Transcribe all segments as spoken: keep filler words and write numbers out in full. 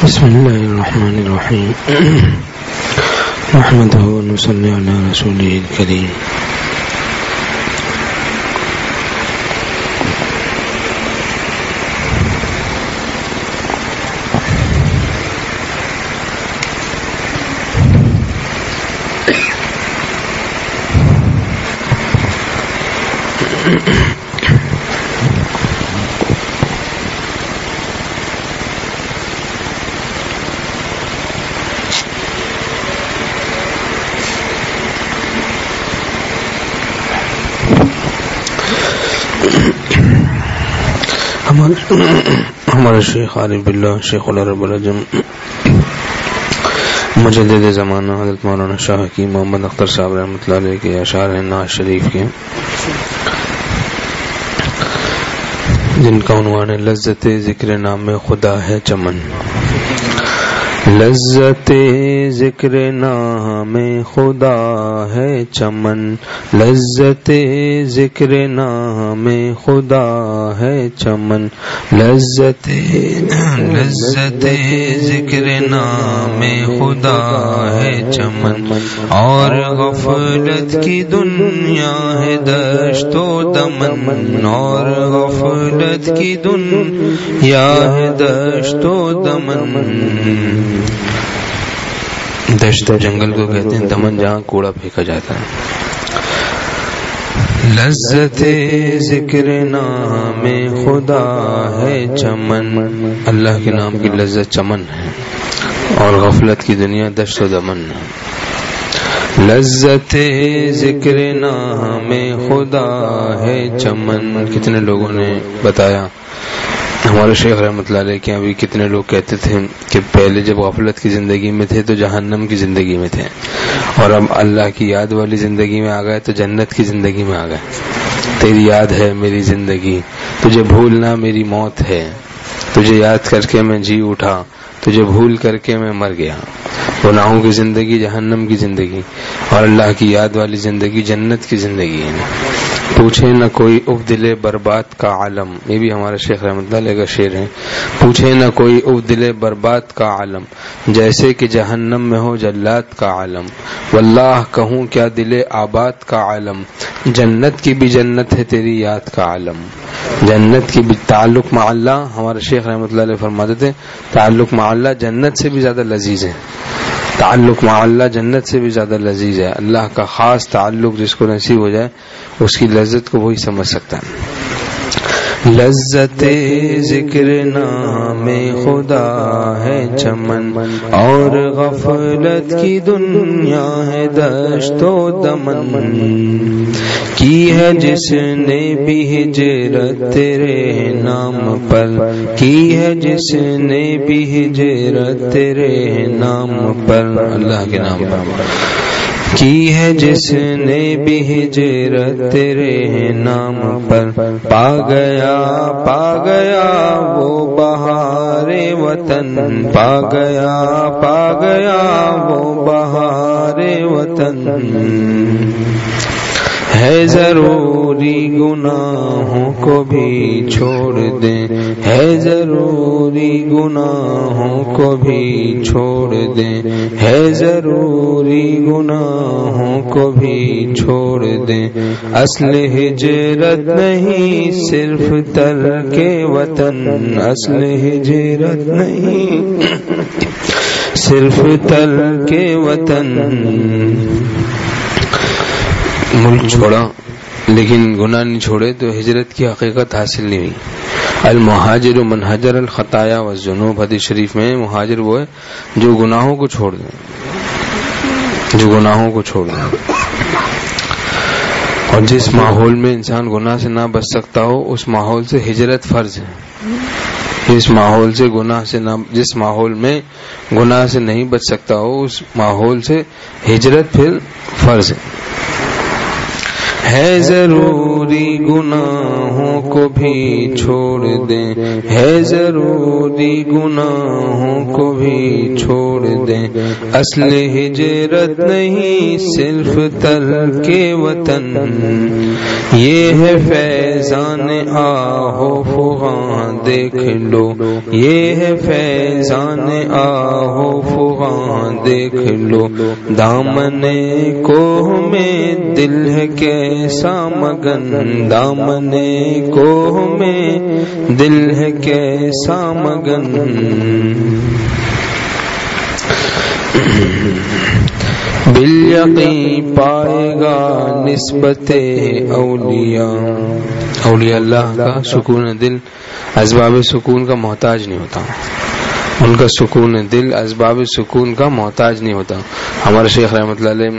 بسم الله الرحمن الرحيم نحمده ونصلي على رسوله الكريم ہمارے شیخ عارف باللہ شیخ العرب العجم مجدد زمانہ حضرت مولانا شاہ کی محمد اختر صاحب رحمۃ اللہ علیہ کے اشعار ہیں نعت شریف کے، جن کا عنوان ہے لذت ذکر نام خدا ہے چمن. لذت ذکر نام خدا ہے چمن، لذت ذکر نام خدا ہے چمن، لذت لذت ذکر نام خدا ہے چمن، اور غفلت کی دنیا ہے دشت و دمن، اور غفلت کی دنیا ہے دشت و دمن. دشت جنگل کو کہتے ہیں، دمن جہاں کوڑا پھینکا جاتا ہے. لذت ذکر نام خدا ہے چمن، اللہ کے نام کی لذت چمن ہے، اور غفلت کی دنیا دشت و دمن ہے. لذت ذکر نام خدا ہے چمن. کتنے لوگوں نے بتایا، ہمارے شیخ رحمۃ اللہ علیہ کے ابھی کتنے لوگ کہتے تھے کہ پہلے جب غفلت کی زندگی میں تھے تو جہنم کی زندگی میں تھے، اور اب اللہ کی یاد والی زندگی میں آ گئے تو جنت کی زندگی میں آ گئے. تیری یاد ہے میری زندگی، تجھے بھولنا میری موت ہے، تجھے یاد کر کے میں جی اٹھا، تجھے بھول کر کے میں مر گیا. گناہوں کی زندگی جہنم کی زندگی، اور اللہ کی یاد والی زندگی جنت کی زندگی ہے. پوچھے نہ کوئی ابدل برباد کا عالم، یہ بھی ہمارے شیخ رحمۃ اللہ علیہ کا شعر ہے. پوچھے نہ کوئی ابدل برباد کا عالم، جیسے کہ جہنم میں ہو جلات کا عالم. واللہ کہوں کیا دل آباد کا عالم، جنت کی بھی جنت ہے تیری یاد کا عالم. جنت کی بھی تعلق مع اللہ، ہمارے شیخ رحمۃ اللہ علیہ فرماتے تھے تعلق مع اللہ جنت سے بھی زیادہ لذیذ ہے. تعلق مع اللہ جنت سے بھی زیادہ لذیذ ہے. اللہ کا خاص تعلق جس کو نصیب ہو جائے اس کی لذت کو وہی سمجھ سکتا ہے. لذت ذکر نام خدا ہے چمن، اور غفلت کی دنیا ہے دشت و دمن. کی ہے جس نے بھی ہجرت تیرے نام پر، کی ہے جس نے بھی ہجرت تیرے نام پر، اللہ کے نام پر. کی ہے جس نے بھی ہجرت تیرے نام پر، پا گیا پا گیا وہ بہار وطن، پا گیا پا گیا وہ بہار وطن. ہے ضروری گناہوں کو بھی چھوڑ دیں، ہے ضروری گناہوں کو بھی چھوڑ دیں، ہے ضروری گناہوں کو بھی چھوڑ دیں. اصل ہجرت نہیں صرف ترک وطن، اصل ہجرت نہیں صرف ترک وطن. ملک چھوڑا لیکن گناہ نہیں چھوڑے تو ہجرت کی حقیقت حاصل نہیں ہوئی. المہاجر من حجر الخطایا والذنوب، حدیث شریف میں مہاجر وہ ہے جو گناہوں کو چھوڑ دے، جو گناہوں کو چھوڑ دے. اور جس ماحول میں انسان گناہ سے نہ بچ سکتا ہو اس ماحول سے ہجرت فرض ہے. جس ماحول سے گناہ سے نہ جس ماحول میں گناہ سے نہیں بچ سکتا ہو اس ماحول سے ہجرت پھر فرض ہے. ہے ضروری گناہوں کو بھی چھوڑ دیں، ہے ضروری گناہوں کو بھی چھوڑ دیں. اصل ہجرت نہیں صرف ترک وطن، یہ ہے فیضان آہو فغاں دیکھ لو، یہ ہے فیضان آہو فغاں دیکھ لو، دامن کوہ میں دل ہے کیسا مگن، دامن کوہ میں دل ہے کیسا مگن، بالیقین پائے گا نسبت اولیاء، اولیاء اللہ کا سکون دل اسباب سکون کا محتاج نہیں ہوتا، ان کا سکون دل اسباب سکون کا محتاج نہیں ہوتا۔ ہمارے شیخ رحمۃ اللہ علیہ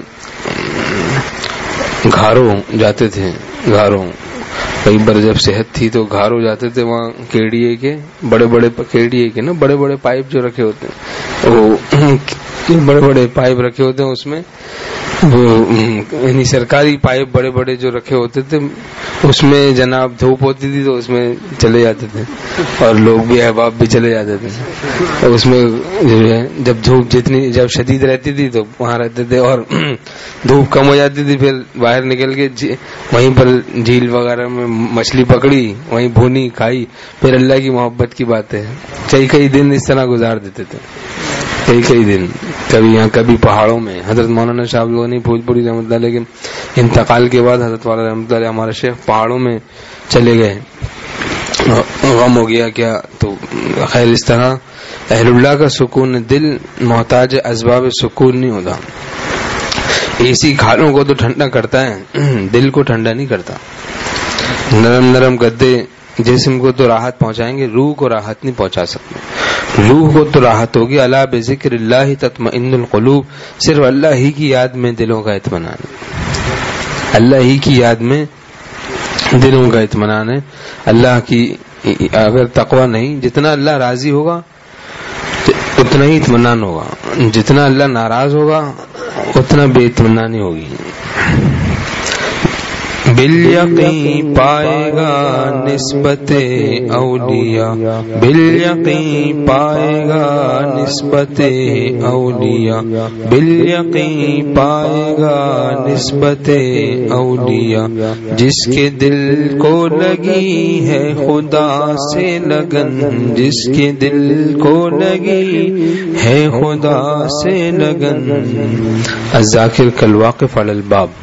گھاروں جاتے تھے، گھاروں کئی بار جب صحت تھی تو گھاروں جاتے تھے، وہاں کیڑیے کے بڑے بڑے کیڑیے کے نا بڑے بڑے پائپ جو رکھے ہوتے ہیں، وہ بڑے بڑے پائپ رکھے ہوتے ہیں، اس میں وہ یعنی سرکاری پائپ بڑے بڑے جو رکھے ہوتے تھے، اس میں جناب دھوپ ہوتی تھی تو اس میں چلے جاتے تھے، اور لوگ بھی احباب بھی چلے جاتے تھے، اور اس میں جو ہے جب دھوپ جتنی جب شدید رہتی تھی تو وہاں رہتے تھے، اور دھوپ کم ہو جاتی تھی پھر باہر نکل کے وہیں پر جھیل وغیرہ میں مچھلی پکڑی، وہیں بھونی کھائی، پھر اللہ کی محبت کی بات ہے کئی کئی دن اس طرح گزار دیتے تھے، کئی کئی دن، کبھی یہاں کبھی پہاڑوں میں۔ حضرت مولانا شاہ لونی پھول پوری رحمۃ اللہ علیہ کے انتقال کے بعد حضرت والا رحمۃ اللہ علیہ ہمارے شیخ پہاڑوں میں چلے گئے، غم ہو گیا کیا، تو خیر اس طرح اہل اللہ کا سکون دل محتاج اسباب سکون نہیں ہوتا۔ اے سی کھالوں کو تو ٹھنڈا کرتا ہے، دل کو ٹھنڈا نہیں کرتا۔ نرم نرم گدے جسم کو تو راحت پہنچائیں گے، روح کو راحت نہیں پہنچا سکتے۔ روح کو تو راحت ہوگی، الا بذکر اللہ تطمئن القلوب، صرف اللہ ہی کی یاد میں دلوں کا اطمینان، اللہ ہی کی یاد میں دلوں کا اطمینان ہے۔ اللہ کی اگر تقوی نہیں، جتنا اللہ راضی ہوگا اتنا ہی اطمینان ہوگا، جتنا اللہ ناراض ہوگا اتنا بے اطمینانی ہوگی۔ بالیقین پائے گا نسبت اولیاء، بالیقین پائے گا نسبت اولیاء، بالیقین پائے گا نسبت اولیاء، جس کے دل کو لگی ہے خدا سے لگن، جس کے دل کو لگی ہے خدا سے لگن۔ الذاکر کالواقف علی الباب،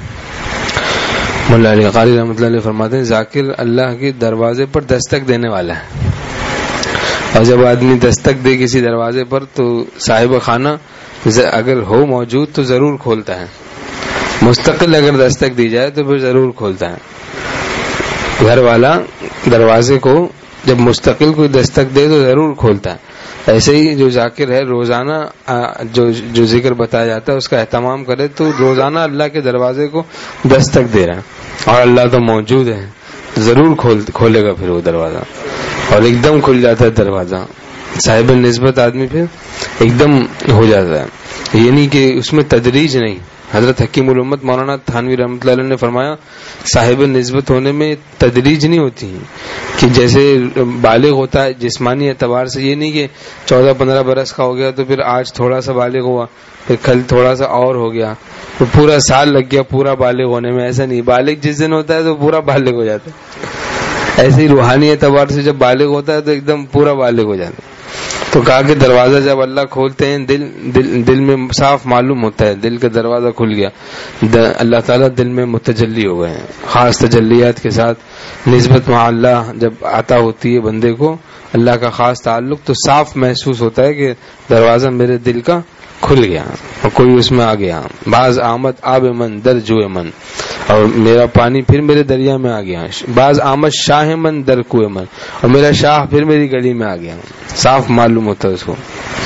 مولا علی قاری رحمۃ اللہ علیہ فرماتے ہیں ذاکر اللہ کے دروازے پر دستک دینے والا ہے، اور جب آدمی دستک دے کسی دروازے پر تو صاحب خانہ اگر ہو موجود تو ضرور کھولتا ہے، مستقل اگر دستک دی جائے تو پھر ضرور کھولتا ہے۔ گھر والا دروازے کو جب مستقل کوئی دستک دے تو ضرور کھولتا ہے۔ ایسے ہی جو ذاکر ہے روزانہ جو جو ذکر بتایا جاتا ہے اس کا اہتمام کرے تو روزانہ اللہ کے دروازے کو دستک دے رہا ہے، اور اللہ تو موجود ہے، ضرور کھول کھولے گا پھر وہ دروازہ، اور ایک دم کھل جاتا ہے دروازہ۔ صاحب نسبت آدمی پھر ایک دم ہو جاتا ہے، یعنی کہ اس میں تدریج نہیں۔ حضرت حکیم الامت مولانا تھانوی رحمۃ اللہ علیہ نے فرمایا صاحب نسبت ہونے میں تدریج نہیں ہوتی، کہ جیسے بالغ ہوتا ہے جسمانی اعتبار سے، یہ نہیں کہ چودہ پندرہ برس کا ہو گیا تو پھر آج تھوڑا سا بالغ ہوا، پھر کل تھوڑا سا اور ہو گیا، تو پورا سال لگ گیا پورا بالغ ہونے میں، ایسا نہیں۔ بالغ جس دن ہوتا ہے تو پورا بالغ ہو جاتا ہے، ایسے ہی روحانی اعتبار سے جب بالغ ہوتا ہے تو ایک دم پورا بالغ ہو جاتا ہے۔ تو کہا کہ دروازہ جب اللہ کھولتے ہیں دل دل دل میں صاف معلوم ہوتا ہے، دل کا دروازہ کھل گیا، اللہ تعالیٰ دل میں متجلی ہو گئے ہیں۔ خاص تجلیات کے ساتھ نسبت مع اللہ جب عطا ہوتی ہے بندے کو، اللہ کا خاص تعلق، تو صاف محسوس ہوتا ہے کہ دروازہ میرے دل کا کھل گیا اور کوئی اس میں آ گیا۔ بعض آمد آب من در جو من، اور میرا پانی پھر میرے دریا میں آ گیا۔ بعض آمد شاہ من در کوئے من، اور میرا شاہ پھر میری گلی میں آ گیا، صاف معلوم ہوتا ہے اس کو۔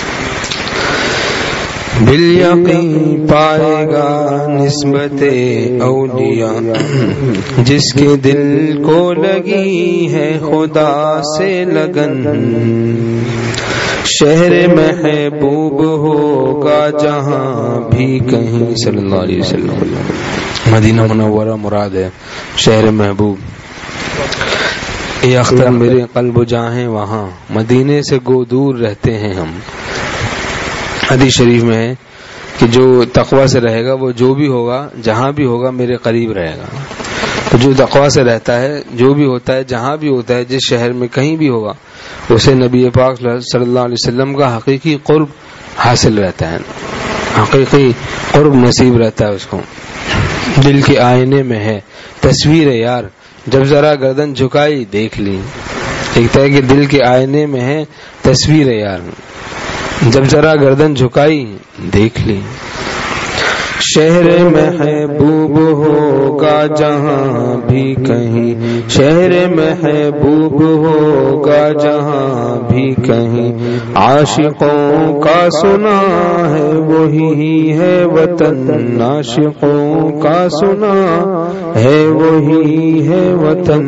بالیقین پائے گا نسبت اولیاء، جس کے دل کو لگی ہے خدا سے لگن، شہر محبوب ہوگا جہاں بھی کہیں، صلی اللہ علیہ وسلم۔ مدینہ منورہ مراد ہے، شہر محبوب۔ اے اختر میرے قلب و جاں ہیں وہاں، مدینے سے گو دور رہتے ہیں ہم۔ حدیث شریف میں ہے کہ جو تقوی سے رہے گا وہ جو بھی ہوگا جہاں بھی ہوگا میرے قریب رہے گا۔ تو جو تقویٰ سے رہتا ہے، جو بھی ہوتا ہے، جہاں بھی ہوتا ہے، جس شہر میں کہیں بھی ہوگا، اسے نبی پاک صلی اللہ علیہ وسلم کا حقیقی قرب حاصل رہتا ہے، حقیقی قرب نصیب رہتا ہے اس کو. دل کے آئینے میں ہے تصویر یار، جب ذرا گردن جھکائی دیکھ لی. لکھتا ہے کہ دل کے آئینے میں ہے تصویر یار، جب ذرا گردن جھکائی دیکھ لی. شہر محبوب ہوگا جہاں بھی کہیں، شہر محبوب ہوگا جہاں بھی کہیں، عاشقوں کا سنا ہے وہی ہے وطن، عاشقوں کا سنا ہے وہی ہے وطن.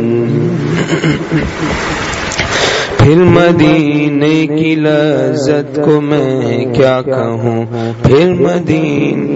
پھر مدینے کی لذت کو میں کیا کہوں، پھر مدینے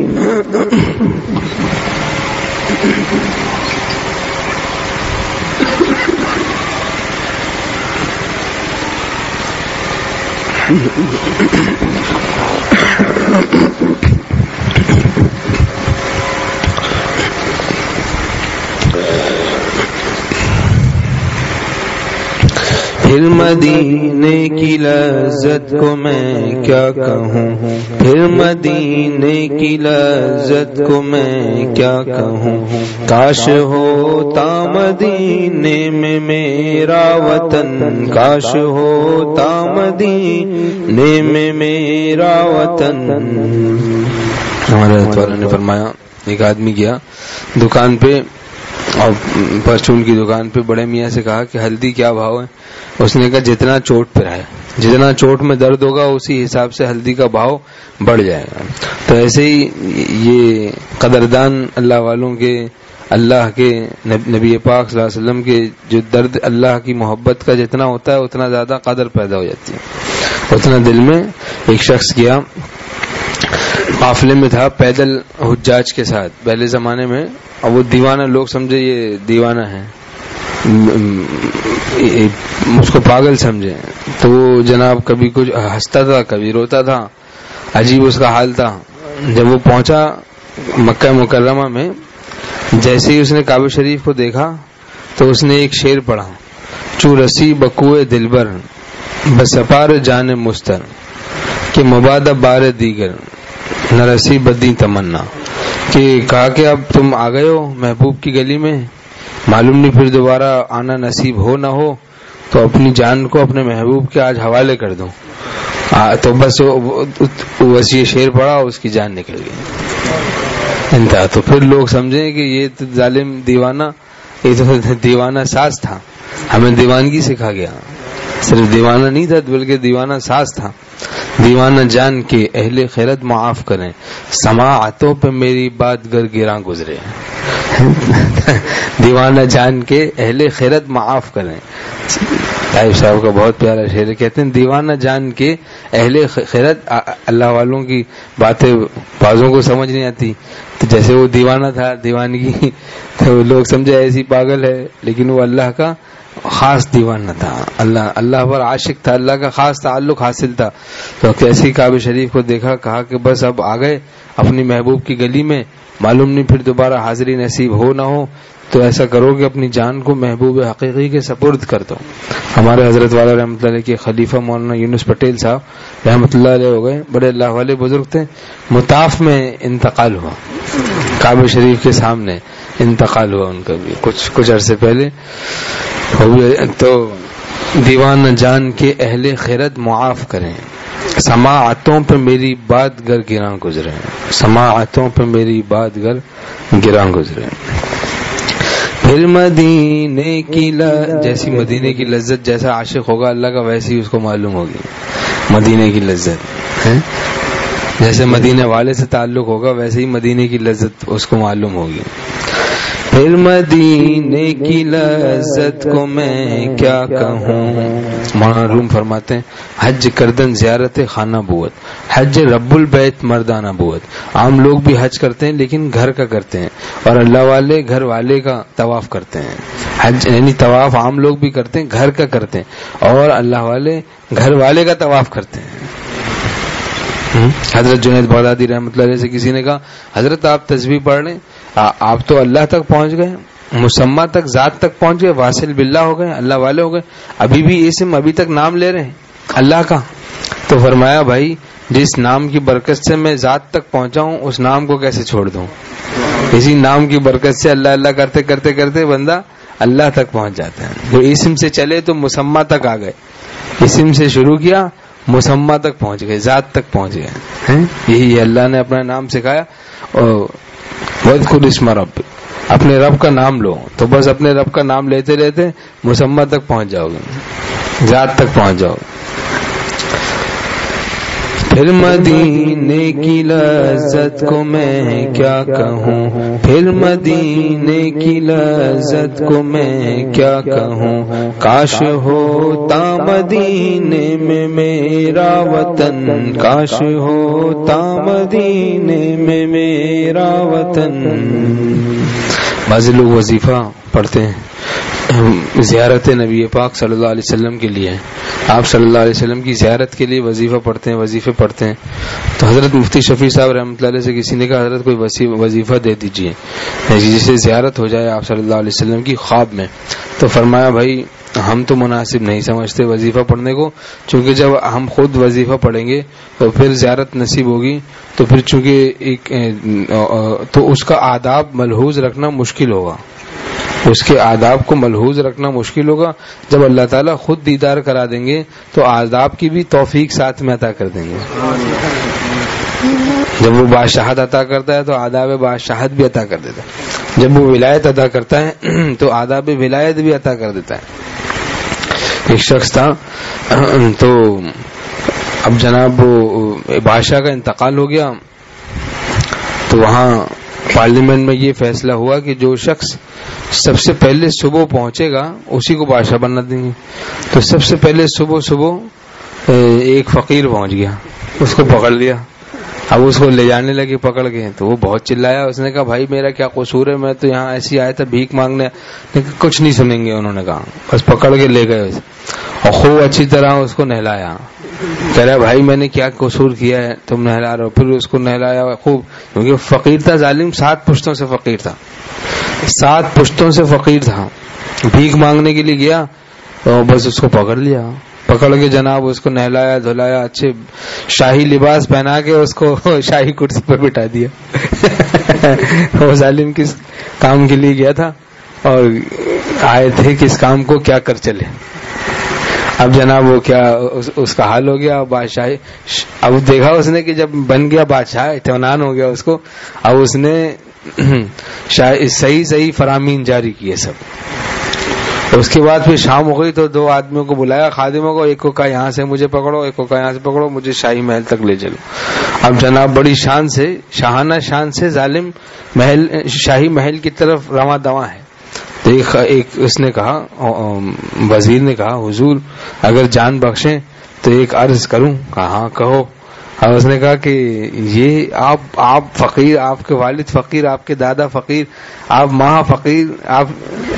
پھر مدینے کی لذت کو میں کیا کہوں، پھر مدینے کی لذت کو میں کیا کہوں. کاش ہوتا مدینے میں میرا وطن، کاش ہوتا مدینے میں میرا وطن. ہمارے حضرت والا نے فرمایا، ایک آدمی گیا دکان پہ اور پرچون کی دکان پہ، بڑے میاں سے کہا کہ ہلدی کیا بھاؤ ہے؟ اس نے کہا جتنا چوٹ پہ ہے، جتنا چوٹ میں درد ہوگا اسی حساب سے ہلدی کا بھاؤ بڑھ جائے گا. تو ایسے ہی یہ قدردان اللہ والوں کے، اللہ کے نبی پاک صلی اللہ علیہ وسلم کے جو درد، اللہ کی محبت کا جتنا ہوتا ہے اتنا زیادہ قدر پیدا ہو جاتی ہے، اتنا دل میں. ایک شخص گیا قافلے میں تھا پیدل حجاج کے ساتھ پہلے زمانے میں، اور وہ دیوانہ، لوگ سمجھے یہ دیوانہ ہے، اس کو پاگل سمجھے. تو وہ جناب کبھی کچھ ہنستا تھا کبھی روتا تھا، عجیب اس کا حال تھا. جب وہ پہنچا مکہ مکرمہ میں، جیسے ہی اس نے کعبہ شریف کو دیکھا تو اس نے ایک شعر پڑھا، چو رسی بکوئے دلبر بسپار جان مستر، کہ مبادہ بار دیگر نہ رسی بدی تمنا. کہ کہا کہ اب تم آ گئے ہو محبوب کی گلی میں، معلوم نہیں پھر دوبارہ آنا نصیب ہو نہ ہو، تو اپنی جان کو اپنے محبوب کے آج حوالے کر دو. تو بس بس یہ شعر پڑا، اس کی جان نکل گئی انتہا. تو پھر لوگ سمجھیں کہ یہ تو ظالم دیوانہ، یہ تو دیوانہ ساز تھا، ہمیں دیوانگی سکھا گیا. صرف دیوانہ نہیں تھا بلکہ دیوانہ ساز تھا. دیوانہ جان کے اہل خیرت معاف کریں، سماعتوں پہ میری بات گر گراں گزرے. دیوانہ جان کے اہل خیرت معاف کریں. طائف صاحب کا بہت پیارا شعر، کہتے ہیں دیوانہ جان کے اہل خیرت، اللہ والوں کی باتیں بازوں کو سمجھ نہیں آتی. تو جیسے وہ دیوانہ تھا، دیوانگی، تو لوگ سمجھے ایسی پاگل ہے، لیکن وہ اللہ کا خاص دیوانہ تھا، اللہ اللہ پر عاشق تھا، اللہ کا خاص تعلق حاصل تھا. تو کیسی کعبہ شریف کو دیکھا، کہا کہ بس اب آ گئے اپنی محبوب کی گلی میں، معلوم نہیں پھر دوبارہ حاضری نصیب ہو نہ ہو، تو ایسا کرو کہ اپنی جان کو محبوب حقیقی کے سپرد کر دو. ہمارے حضرت والا رحمۃ اللہ علیہ کے خلیفہ مولانا یونس پٹیل صاحب رحمۃ اللہ علیہ ہو گئے، بڑے اللہ والے بزرگ تھے. مطاف میں انتقال ہوا، کعبہ شریف کے سامنے انتقال ہوا ان کا بھی کچھ کچھ عرصے پہلے. تو دیوانہ جان کے اہل خیرت معاف کریں، سماعتوں پہ میری بات گر گراں گزرے، سماعتوں پہ میری بات گر گراں گزرے. پھر مدینے کی ل... جیسی مدینے کی لذت، جیسا عاشق ہوگا اللہ کا ویسی اس کو معلوم ہوگی مدینے کی لذت ہے. جیسے مدینے والے سے تعلق ہوگا ویسے ہی مدینے کی لذت اس کو معلوم ہوگی. پھر مدینے کی لذت کو میں کیا کہوں. معروم فرماتے ہیں حج کردن زیارت خانہ بوت، حج رب البیت مردانہ بوت. عام لوگ بھی حج کرتے ہیں لیکن گھر کا کرتے ہیں، اور اللہ والے گھر والے کا طواف کرتے ہیں. حج یعنی طواف عام لوگ بھی کرتے ہیں، گھر کا کرتے ہیں، اور اللہ والے گھر والے کا طواف کرتے ہیں. حضرت جنید بغدادی رحمۃ اللہ علیہ سے کسی نے کہا حضرت آپ تسبیح پڑھ لیں، آپ تو اللہ تک پہنچ گئے، مسمہ تک ذات تک پہنچ گئے, واصل باللہ ہو گئے, اللہ والے ہو گئے, ابھی بھی اسم ابھی تک نام لے رہے ہیں اللہ کا. تو فرمایا بھائی جس نام کی برکت سے میں ذات تک پہنچا ہوں اس نام کو کیسے چھوڑ دوں. اسی نام کی برکت سے اللہ اللہ کرتے کرتے کرتے بندہ اللہ تک پہنچ جاتا ہے. جو اسم سے چلے تو مسمہ تک آ گئے, اسم سے شروع کیا مسمہ تک پہنچ گئے, ذات تک پہنچ گئے. یہی اللہ نے اپنا نام سکھایا, وَاذْكُرِ اسْمَ رَبِّكَ, اپنے رب کا نام لو. تو بس اپنے رب کا نام لیتے لیتے مسمہ تک پہنچ جاؤ گے, ذات تک پہنچ جاؤ. پھر مدینے کی لذت کو میں کیا کہوں, پھر مدینے کی لذت کو میں کیا کہوں, کاش ہوتا مدینے میں میرا وطن, کاش ہوتا مدینے میں میرا وطن. بعض لوگ وظیفہ پڑھتے ہیں زیارت نبی پاک صلی اللہ علیہ وسلم کے لیے, آپ صلی اللہ علیہ وسلم کی زیارت کے لیے وظیفہ پڑھتے ہیں, وظیفے پڑھتے ہیں. تو حضرت مفتی شفیع صاحب رحمۃ اللہ علیہ سے کسی نے کہا حضرت کوئی وظیفہ دے دیجیے جسے زیارت ہو جائے آپ صلی اللہ علیہ وسلم کی خواب میں. تو فرمایا بھائی ہم تو مناسب نہیں سمجھتے وظیفہ پڑھنے کو, چونکہ جب ہم خود وظیفہ پڑھیں گے تو پھر زیارت نصیب ہوگی, تو پھر چونکہ ایک تو اس کا آداب ملحوظ رکھنا مشکل ہوگا, اس کے آداب کو ملحوظ رکھنا مشکل ہوگا. جب اللہ تعالیٰ خود دیدار کرا دیں گے تو آداب کی بھی توفیق ساتھ میں عطا کر دیں گے. جب وہ بادشاہت عطا کرتا ہے تو آداب بادشاہت بھی عطا کر دیتا ہے, جب وہ ولایت عطا کرتا ہے تو آداب ولایت بھی عطا کر دیتا ہے. ایک شخص تھا تو اب جناب وہ بادشاہ کا انتقال ہو گیا, تو وہاں پارلیمنٹ میں یہ فیصلہ ہوا کہ جو شخص سب سے پہلے صبح پہنچے گا اسی کو بادشاہ بننا دیں گے. تو سب سے پہلے صبح صبح ایک فقیر پہنچ گیا, اس کو پکڑ لیا. اب اس کو لے جانے لگے پکڑ کے, تو وہ بہت چلایا. اس نے کہا بھائی میرا کیا قصور ہے, میں تو یہاں ایسی آیا تھا بھیک مانگنے. لیکن کچھ نہیں سنیں گے انہوں نے کہا, بس پکڑ کے لے گئے اور خوب اچھی طرح اس کو نہلایا. کہہ رہا بھائی میں نے کیا قصور کیا ہے تم نہلا رہے ہو. پھر اس کو نہلایا خوب, کیونکہ فقیر تھا ظالم, سات پشتوں سے فقیر تھا, سات پشتوں سے فقیر تھا, بھیک مانگنے کے لیے گیا اور بس اس کو پکڑ لیا. پکڑ کے جناب اس کو نہلایا دھلایا, اچھے شاہی لباس پہنا کے اس کو شاہی کرسی پر بٹھا دیا. وہ ظالم کس کام کے لیے گیا تھا اور آئے تھے کس کام کو کیا کر چلے. اب جناب وہ کیا اس, اس کا حال ہو گیا بادشاہ. اب دیکھا اس نے کہ جب بن گیا بادشاہ اطمینان ہو گیا اس کو, اب اس نے صحیح صحیح فرامین جاری کیے سب. اس کے بعد پھر شام ہو گئی تو دو آدمیوں کو بلایا خادموں کو, ایک کو کہا یہاں سے مجھے پکڑو, ایک کو کہا یہاں سے پکڑو, مجھے شاہی محل تک لے چلو. اب جناب بڑی شان سے شاہانہ شان سے ظالم محل شاہی محل کی طرف رواں دواں ہے. تو ایک, ایک اس نے کہا, وزیر نے کہا حضور اگر جان بخشیں تو ایک عرض کروں. کہا ہاں کہو. اور اس نے کہا کہ یہ آپ آپ فقیر, آپ کے والد فقیر, آپ کے دادا فقیر, آپ ماں فقیر, آپ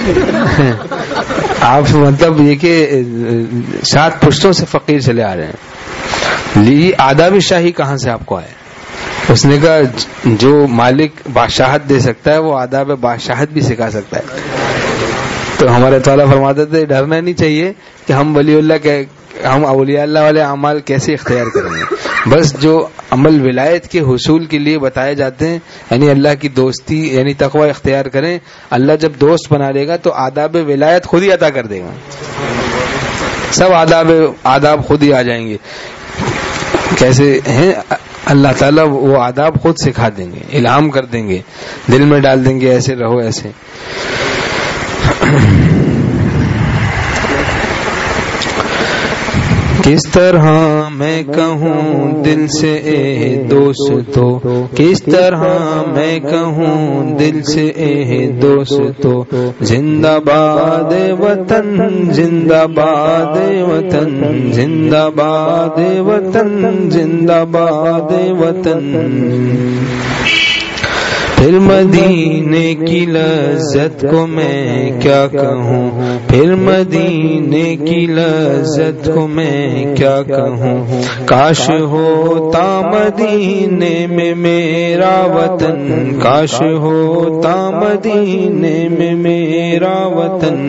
آپ مطلب یہ کہ سات پشتوں سے فقیر چلے آ رہے ہیں, یہ آداب شاہی کہاں سے آپ کو آئے؟ اس نے کہا جو مالک بادشاہت دے سکتا ہے وہ آداب بادشاہت بھی سکھا سکتا ہے. تو ہمارے تعالیٰ فرماتے تھے ڈرنا نہیں چاہیے کہ ہم ولی اللہ کے ہم اولیاء اللہ والے اعمال کیسے اختیار کریں گے. بس جو عمل ولایت کے حصول کے لیے بتائے جاتے ہیں, یعنی اللہ کی دوستی یعنی تقوی اختیار کریں, اللہ جب دوست بنا لے گا تو آداب ولایت خود ہی عطا کر دے گا. سب آداب آداب خود ہی آ جائیں گے. کیسے ہیں اللہ تعالیٰ وہ آداب خود سکھا دیں گے, الہام کر دیں گے, دل میں ڈال دیں گے ایسے رہو ایسے. کس طرح میں کہوں دل سے اے دوستو, کس طرح میں کہوں دل سے اے دوستو, زندہ باد وطن زندہ باد وطن زندہ باد وطن زندہ باد وطن. پھر مدینے کی لذت کو میں کیا کہوں، پھر مدینے کی لذت کو میں کیا کہوں، کاش ہوتا مدینے میں میرا وطن، کاش ہوتا مدینے میں میرا وطن۔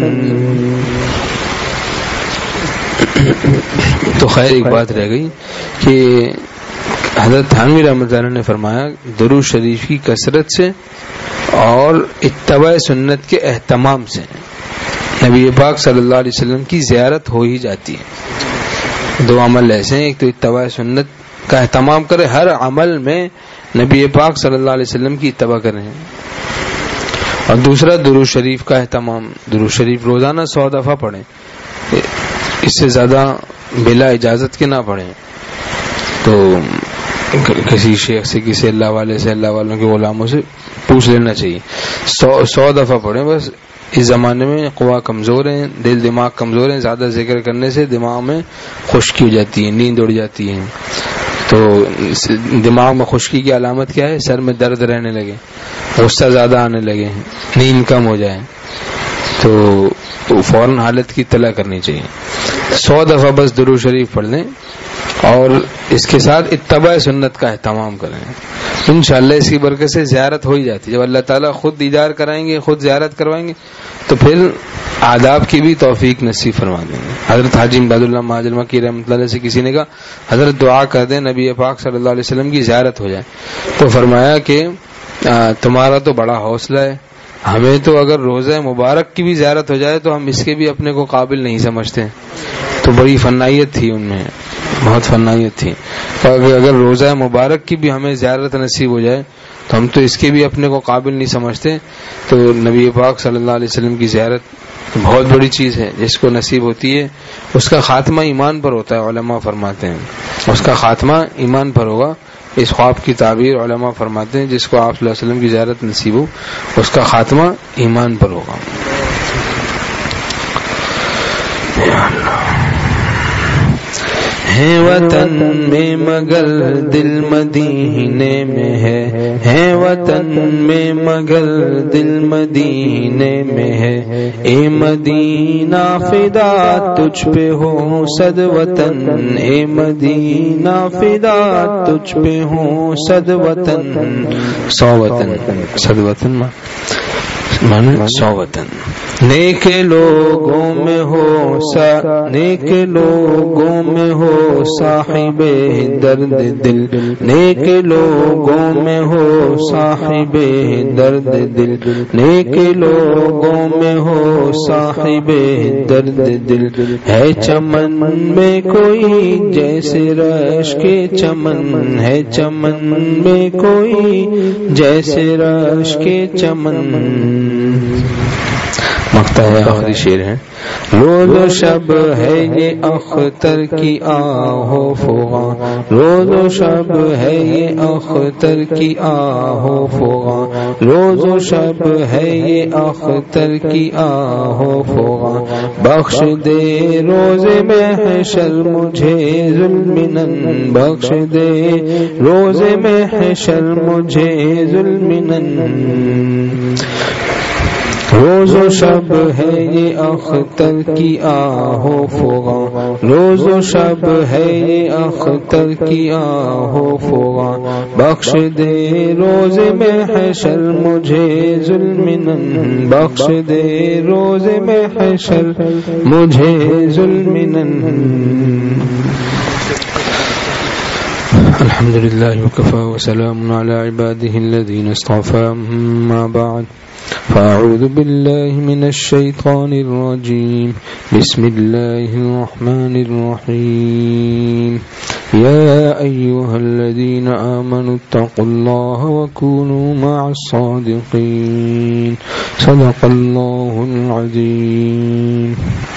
تو خیر ایک بات رہ گئی کہ حضرت تھانوی رحمۃ اللہ نے فرمایا درود شریف کی کثرت سے اور اتباع سنت کے اہتمام سے نبی پاک صلی اللہ علیہ وسلم کی زیارت ہو ہی جاتی ہے۔ دو عمل ایسے ہیں، ایک تو اتباع سنت کا اہتمام کرے، ہر عمل میں نبی پاک صلی اللہ علیہ وسلم کی اتباع کریں، اور دوسرا درود شریف کا اہتمام، درود شریف روزانہ سو دفعہ پڑھیں، اس سے زیادہ بلا اجازت کے نہ پڑھیں۔ تو کسی شیخ سے، کسی اللہ والے سے، اللہ والوں کے غلاموں سے پوچھ لینا چاہیے، سو سو دفعہ پڑھیں بس۔ اس زمانے میں قوا کمزور ہیں، دل دماغ کمزور ہیں، زیادہ ذکر کرنے سے دماغ میں خشکی ہو جاتی ہے، نیند اڑ جاتی ہے۔ تو دماغ میں خشکی کی علامت کیا ہے؟ سر میں درد رہنے لگے، غصہ زیادہ آنے لگے، نیند کم ہو جائے، تو فوراً حالت کی اطلاع کرنی چاہیے۔ سو دفعہ بس درود شریف پڑھ لیں اور اس کے ساتھ اتباع سنت کا اہتمام کریں، انشاءاللہ اس کی برکت سے زیارت ہو ہی جاتی ہے۔ جب اللہ تعالیٰ خود دیدار کرائیں گے، خود زیارت کروائیں گے، تو پھر آداب کی بھی توفیق نصیب فرما دیں گے۔ حضرت حاجی امداد اللہ مہاجر مکی رحمۃ اللہ سے کسی نے کہا حضرت دعا کر دیں نبی پاک صلی اللہ علیہ وسلم کی زیارت ہو جائے، تو فرمایا کہ تمہارا تو بڑا حوصلہ ہے، ہمیں تو اگر روزہ مبارک کی بھی زیارت ہو جائے تو ہم اس کے بھی اپنے کو قابل نہیں سمجھتے۔ تو بڑی فنائیت تھی ان میں، بہت فنائیت تھی، اگر روزہ مبارک کی بھی ہمیں زیارت نصیب ہو جائے تو ہم تو اس کے بھی اپنے کو قابل نہیں سمجھتے۔ تو نبی پاک صلی اللہ علیہ وسلم کی زیارت بہت بڑی چیز ہے، جس کو نصیب ہوتی ہے اس کا خاتمہ ایمان پر ہوتا ہے، علماء فرماتے ہیں اس کا خاتمہ ایمان پر ہوگا۔ اس خواب کی تعبیر علماء فرماتے ہیں جس کو آپ صلی اللہ علیہ وسلم کی زیارت نصیب ہو اس کا خاتمہ ایمان پر ہوگا۔ ہے وطن میں مگر دل مدینے میں ہے، ہے وطن میں مگر دل مدینے میں ہے، اے مدینہ فدا تجھ پہ ہو صد وطن، اے مدینہ فدا تجھ پہ ہو صد وطن، سو وطن، صد وطن مانے سو وطن۔ نیک لوگوں میں ہو سا نیک لوگوں میں ہو صاحب درد دل، نیک لوگوں میں ہو صاحب درد دل، نیک لوگوں میں ہو صاحب درد دل، ہے چمن میں کوئی جیسے رش کے چمن، ہے چمن میں کوئی جیسے رش کے چمن۔ مقطع ہے، آخری شعر ہے۔ روز و شب ہے یہ اختر کی آہو فغاں، روز و شب ہے یہ اختر کی آہو فغاں، روز و شب ہے یہ اختر کی آہو فغاں، بخش دے روز محشر مجھے ظلمنن، بخش دے روز محشر مجھے ظلمنن۔ روز و شب ہے یہ اختر کی آہو فغاں، روز و شب ہے یہ اختر کی آہو فغاں، بخش دے روز محشر مجھے ظلمنن، بخش دے روز محشر مجھے ظلمنن۔ الحمد للہ وکفی وسلام علی عباده الذین اصطفى، اما بعد فأعوذ بالله من الشيطان الرجيم، بسم الله الرحمن الرحيم، يا أيها الذين آمنوا اتقوا الله وكونوا مع الصادقين، صدق الله العظيم۔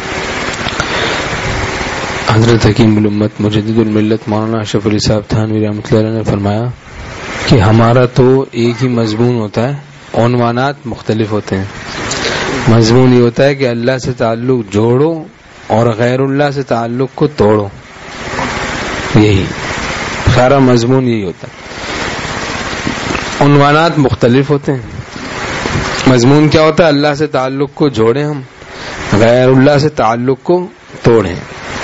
حضرت حکیم الامت مجدد الملت مولانا اشرف علی صاحب تھانوی رحمۃ اللہ علیہ نے فرمایا کہ ہمارا تو ایک ہی مضمون ہوتا ہے، عنوانات مختلف ہوتے ہیں۔ مضمون یہ ہوتا ہے کہ اللہ سے تعلق جوڑو اور غیر اللہ سے تعلق کو توڑو، یہی سارا مضمون یہی ہوتا ہے۔ عنوانات مختلف ہوتے ہیں. مضمون کیا ہوتا ہے؟ اللہ سے تعلق کو جوڑیں ہم، غیر اللہ سے تعلق کو توڑیں.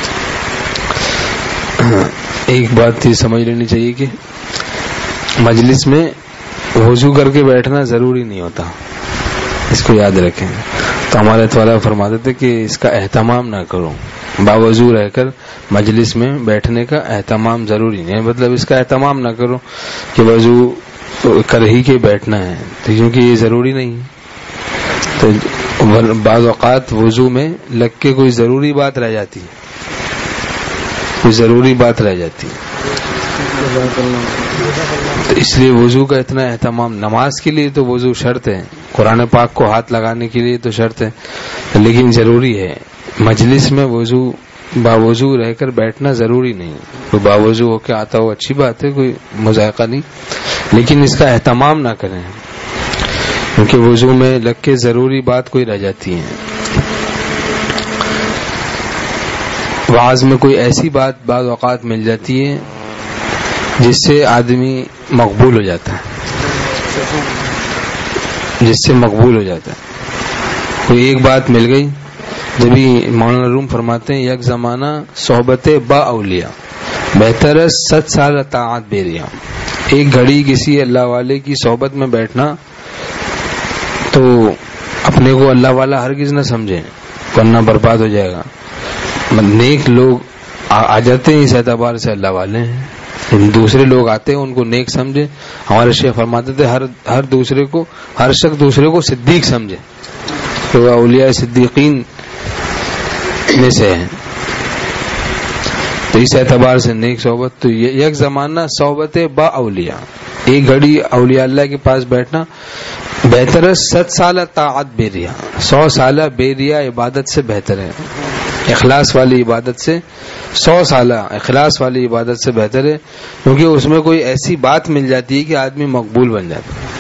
ایک بات یہ سمجھ لینی چاہیے کہ مجلس میں وضو کر کے بیٹھنا ضروری نہیں ہوتا، اس کو یاد رکھیں. تو ہمارے طالب فرماتے تھے کہ اس کا اہتمام نہ کرو، باوضو رہ کر مجلس میں بیٹھنے کا اہتمام ضروری نہیں ہے. مطلب اس کا اہتمام نہ کرو کہ وضو کر ہی کے بیٹھنا ہے، کیونکہ یہ ضروری نہیں. تو بعض اوقات وضو میں لگ کے کوئی ضروری بات رہ جاتی ہے، کوئی ضروری بات رہ جاتی ہے، تو اس لیے وضو کا اتنا اہتمام. نماز کے لیے تو وضو شرط ہے، قرآن پاک کو ہاتھ لگانے کے لیے تو شرط ہے، لیکن ضروری ہے. مجلس میں وضو باوضو رہ کر بیٹھنا ضروری نہیں. کوئی باوضو ہو کے آتا ہو اچھی بات ہے، کوئی مذائقہ نہیں، لیکن اس کا اہتمام نہ کریں، کیونکہ وضو میں لگ کے ضروری بات کوئی رہ جاتی ہے. وعظ میں کوئی ایسی بات بعض اوقات مل جاتی ہے جس سے آدمی مقبول ہو جاتا ہے، جس سے مقبول ہو جاتا ہے. کوئی ایک بات مل گئی، جبھی مولانا روم فرماتے ہیں یک زمانہ صحبت با اولیاء بہتر ہے ست سال طاعت بیریا. ایک گھڑی کسی اللہ والے کی صحبت میں بیٹھنا تو اپنے کو اللہ والا ہرگز نہ سمجھے، ورنہ برباد ہو جائے گا. نیک لوگ آ جاتے ہیں اس اعتبار سے اللہ والے ہیں، دوسرے لوگ آتے ہیں ان کو نیک سمجھے. ہمارے شیخ فرماتے تھے ہر ہر دوسرے کو ہر شخص دوسرے کو صدیق سمجھے، تو وہ اولیاء صدیقین میں سے ہیں. تو اس اعتبار سے نیک صحبت. تو یک زمانہ صحبت با اولیاء، ایک گھڑی اولیاء اللہ کے پاس بیٹھنا بہتر ہے ست سالہ طاعت بے ریا، سو سالہ بے ریا عبادت سے بہتر ہے. اخلاص والی عبادت سے سو سالہ اخلاص والی عبادت سے بہتر ہے، کیونکہ اس میں کوئی ایسی بات مل جاتی ہے کہ آدمی مقبول بن جاتا ہے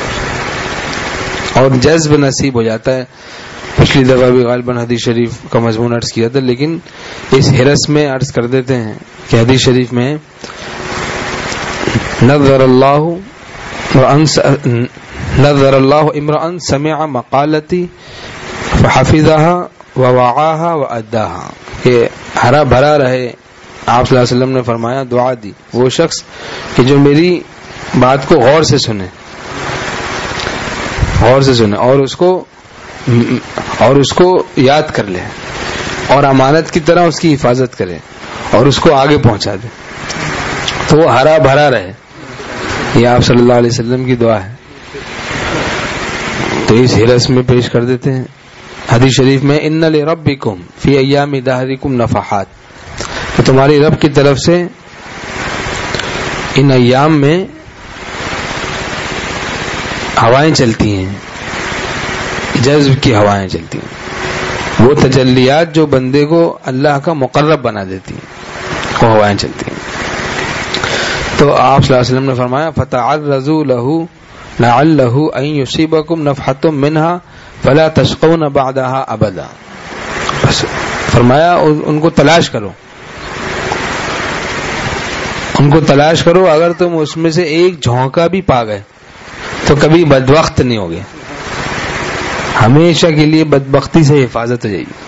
اور جذب نصیب ہو جاتا ہے. پچھلی دفعہ بھی غالباً حدیث شریف کا مضمون عرض کیا تھا، لیکن اس حرس میں عرض کر دیتے ہیں کہ حدیث شریف میں نظر اللہ نظر اللہ امرأ سمع مقالتی فحفظها ووعاها واداها، کہ ہرا بھرا رہے. آپ صلی اللہ علیہ وسلم نے فرمایا، دعا دی وہ شخص کہ جو میری بات کو غور سے سنے، غور سے سنے اور اس کو اور اس کو یاد کر لے اور امانت کی طرح اس کی حفاظت کرے اور اس کو آگے پہنچا دے، تو وہ ہرا بھرا رہے. یہ آپ صلی اللہ علیہ وسلم کی دعا ہے. تو اس حرس میں پیش کر دیتے ہیں حدیث شریف میں ان لربکم فی ایام دہرکم نفحات، کہ تمہاری رب کی طرف سے ان ایام میں ہوائیں چلتی ہیں، جذب کی ہوائیں چلتی ہیں، وہ تجلیات جو بندے کو اللہ کا مقرب بنا دیتی ہیں، وہ ہوائیں چلتی ہیں. تو آپ صلی اللہ علیہ وسلم نے فرمایا فتعرضوا له لعله ان يصيبكم نفحة منها فلا تشقون بعدها ابدا. بس فرمایا ان کو تلاش کرو، ان کو تلاش کرو، اگر تم اس میں سے ایک جھونکا بھی پا گئے تو کبھی بدبخت نہیں ہوگے، ہمیشہ کے لیے بدبختی سے حفاظت ہو جائے گی.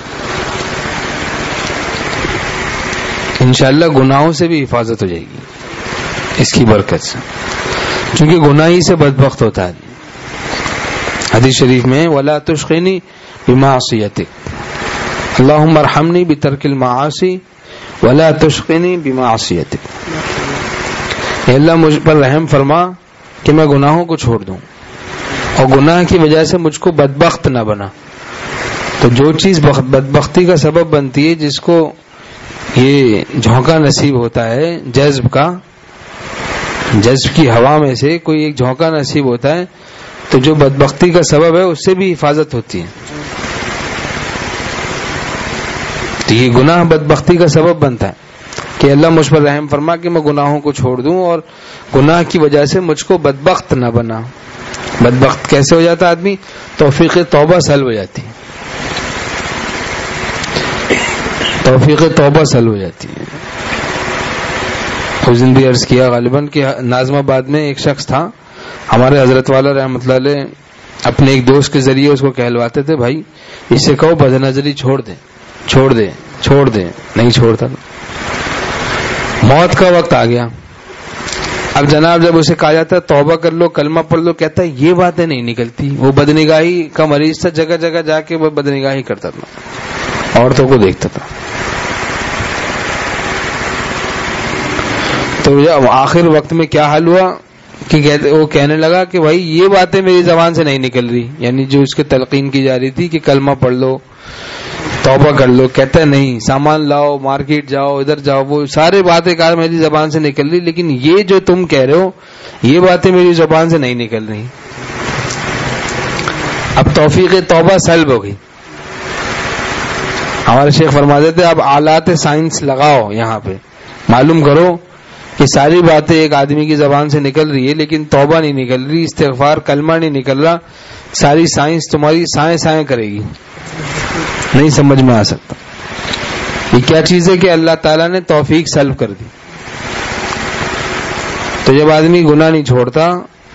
انشاءاللہ گناہوں سے بھی حفاظت ہو جائے گی اس کی برکت سے، کیونکہ گناہ ہی سے بدبخت ہوتا ہے. حدیث شریف میں ولا تشقنی بمعصیتک اللہم ارحمنی بترک المعاصی ولا تشقنی بمعصیتک، اے اللہ مجھ پر رحم فرما کہ میں گناہوں کو چھوڑ دوں اور گناہ کی وجہ سے مجھ کو بدبخت نہ بنا. تو جو چیز بدبختی کا سبب بنتی ہے، جس کو یہ جھونکا نصیب ہوتا ہے جذب کا، جذب کی ہوا میں سے کوئی ایک جھونکا نصیب ہوتا ہے، تو جو بدبختی کا سبب ہے اس سے بھی حفاظت ہوتی ہے. تو یہ گناہ بدبختی کا سبب بنتا ہے کہ اللہ مجھ پر رحم فرما کہ میں گناہوں کو چھوڑ دوں اور گناہ کی وجہ سے مجھ کو بدبخت نہ بنا. بدبخت کیسے ہو جاتا آدمی؟ توفیق توبہ سلب ہو جاتی ہے، توفیق توبہ سلب ہو جاتی ہے. اس دن بھی عرض کیا غالباً کہ نازم آباد میں ایک شخص تھا، ہمارے حضرت والا رحمۃ اللہ علیہ اپنے ایک دوست کے ذریعے اس کو کہلواتے تھے بھائی اس سے کہو بد نظری چھوڑ دے چھوڑ دے چھوڑ دے نہیں چھوڑتا. موت کا وقت آ گیا. اب جناب جب اسے کہا جاتا ہے توبہ کر لو کلمہ پڑھ لو, کہتا ہے یہ باتیں نہیں نکلتی. وہ بدنگاہی کا مریض تھا, جگہ جگہ جا کے وہ بدنگاہی کرتا تھا, عورتوں کو دیکھتا تھا. تو جب آخر وقت میں کیا حال ہوا کہ وہ کہنے لگا کہ بھائی یہ باتیں میری زبان سے نہیں نکل رہی, یعنی جو اس کے تلقین کی جا رہی تھی کہ کلمہ پڑھ لو توبہ کر لو, کہتا ہے نہیں سامان لاؤ مارکیٹ جاؤ ادھر جاؤ, وہ سارے باتیں کار میری زبان سے نکل رہی, لیکن یہ جو تم کہہ رہے ہو یہ باتیں میری زبان سے نہیں نکل رہی. اب توفیق توبہ سلب ہو گئی. ہمارے شیخ فرماتے تھے اب آلات سائنس لگاؤ یہاں پہ, معلوم کرو کہ ساری باتیں ایک آدمی کی زبان سے نکل رہی ہے لیکن توبہ نہیں نکل رہی, استغفار کلمہ نہیں نکل رہا, ساری سائنس تمہاری سائیں سائیں کرے گی, نہیں سمجھ میں آ سکتا. یہ کیا چیز ہے کہ اللہ تعالیٰ نے توفیق سلب کر دی. تو جب آدمی گناہ نہیں چھوڑتا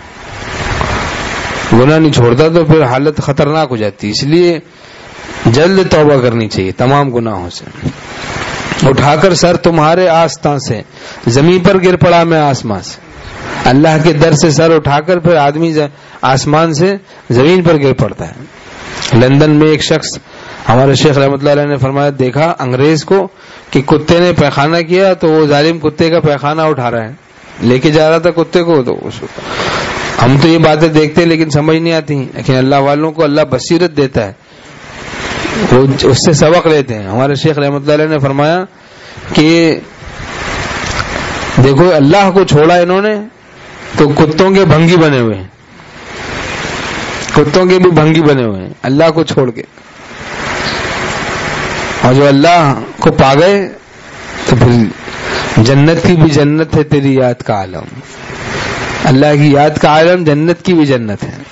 گناہ نہیں چھوڑتا تو پھر حالت خطرناک ہو جاتی. اس لیے جلد توبہ کرنی چاہیے تمام گناہوں سے. اٹھا کر سر تمہارے آستان سے زمین پر گر پڑا میں آسمان سے. اللہ کے در سے سر اٹھا کر پھر آدمی آسمان سے زمین پر گر پڑتا ہے. لندن میں ایک شخص ہمارے شیخ رحمۃ اللہ علیہ نے فرمایا دیکھا انگریز کو کہ کتے نے پیخانہ کیا تو وہ ظالم کتے کا پیخانہ اٹھا رہا ہے, لے کے جا رہا تھا کتے کو. تو ہم تو یہ باتیں دیکھتے لیکن سمجھ نہیں آتی, لیکن اللہ والوں کو اللہ بصیرت دیتا ہے, وہ اس سے سبق لیتے ہیں. ہمارے شیخ رحمۃ اللہ علیہ نے فرمایا کہ دیکھو اللہ کو چھوڑا انہوں نے تو کتوں کے بھنگی بنے ہوئے ہیں, کتوں کے بھی بھنگی بنے ہوئے ہیں اللہ کو چھوڑ کے. اور جو اللہ کو پا گئے تو پھر جنت کی بھی جنت ہے تیری یاد کا عالم, اللہ کی یاد کا عالم جنت کی بھی جنت ہے.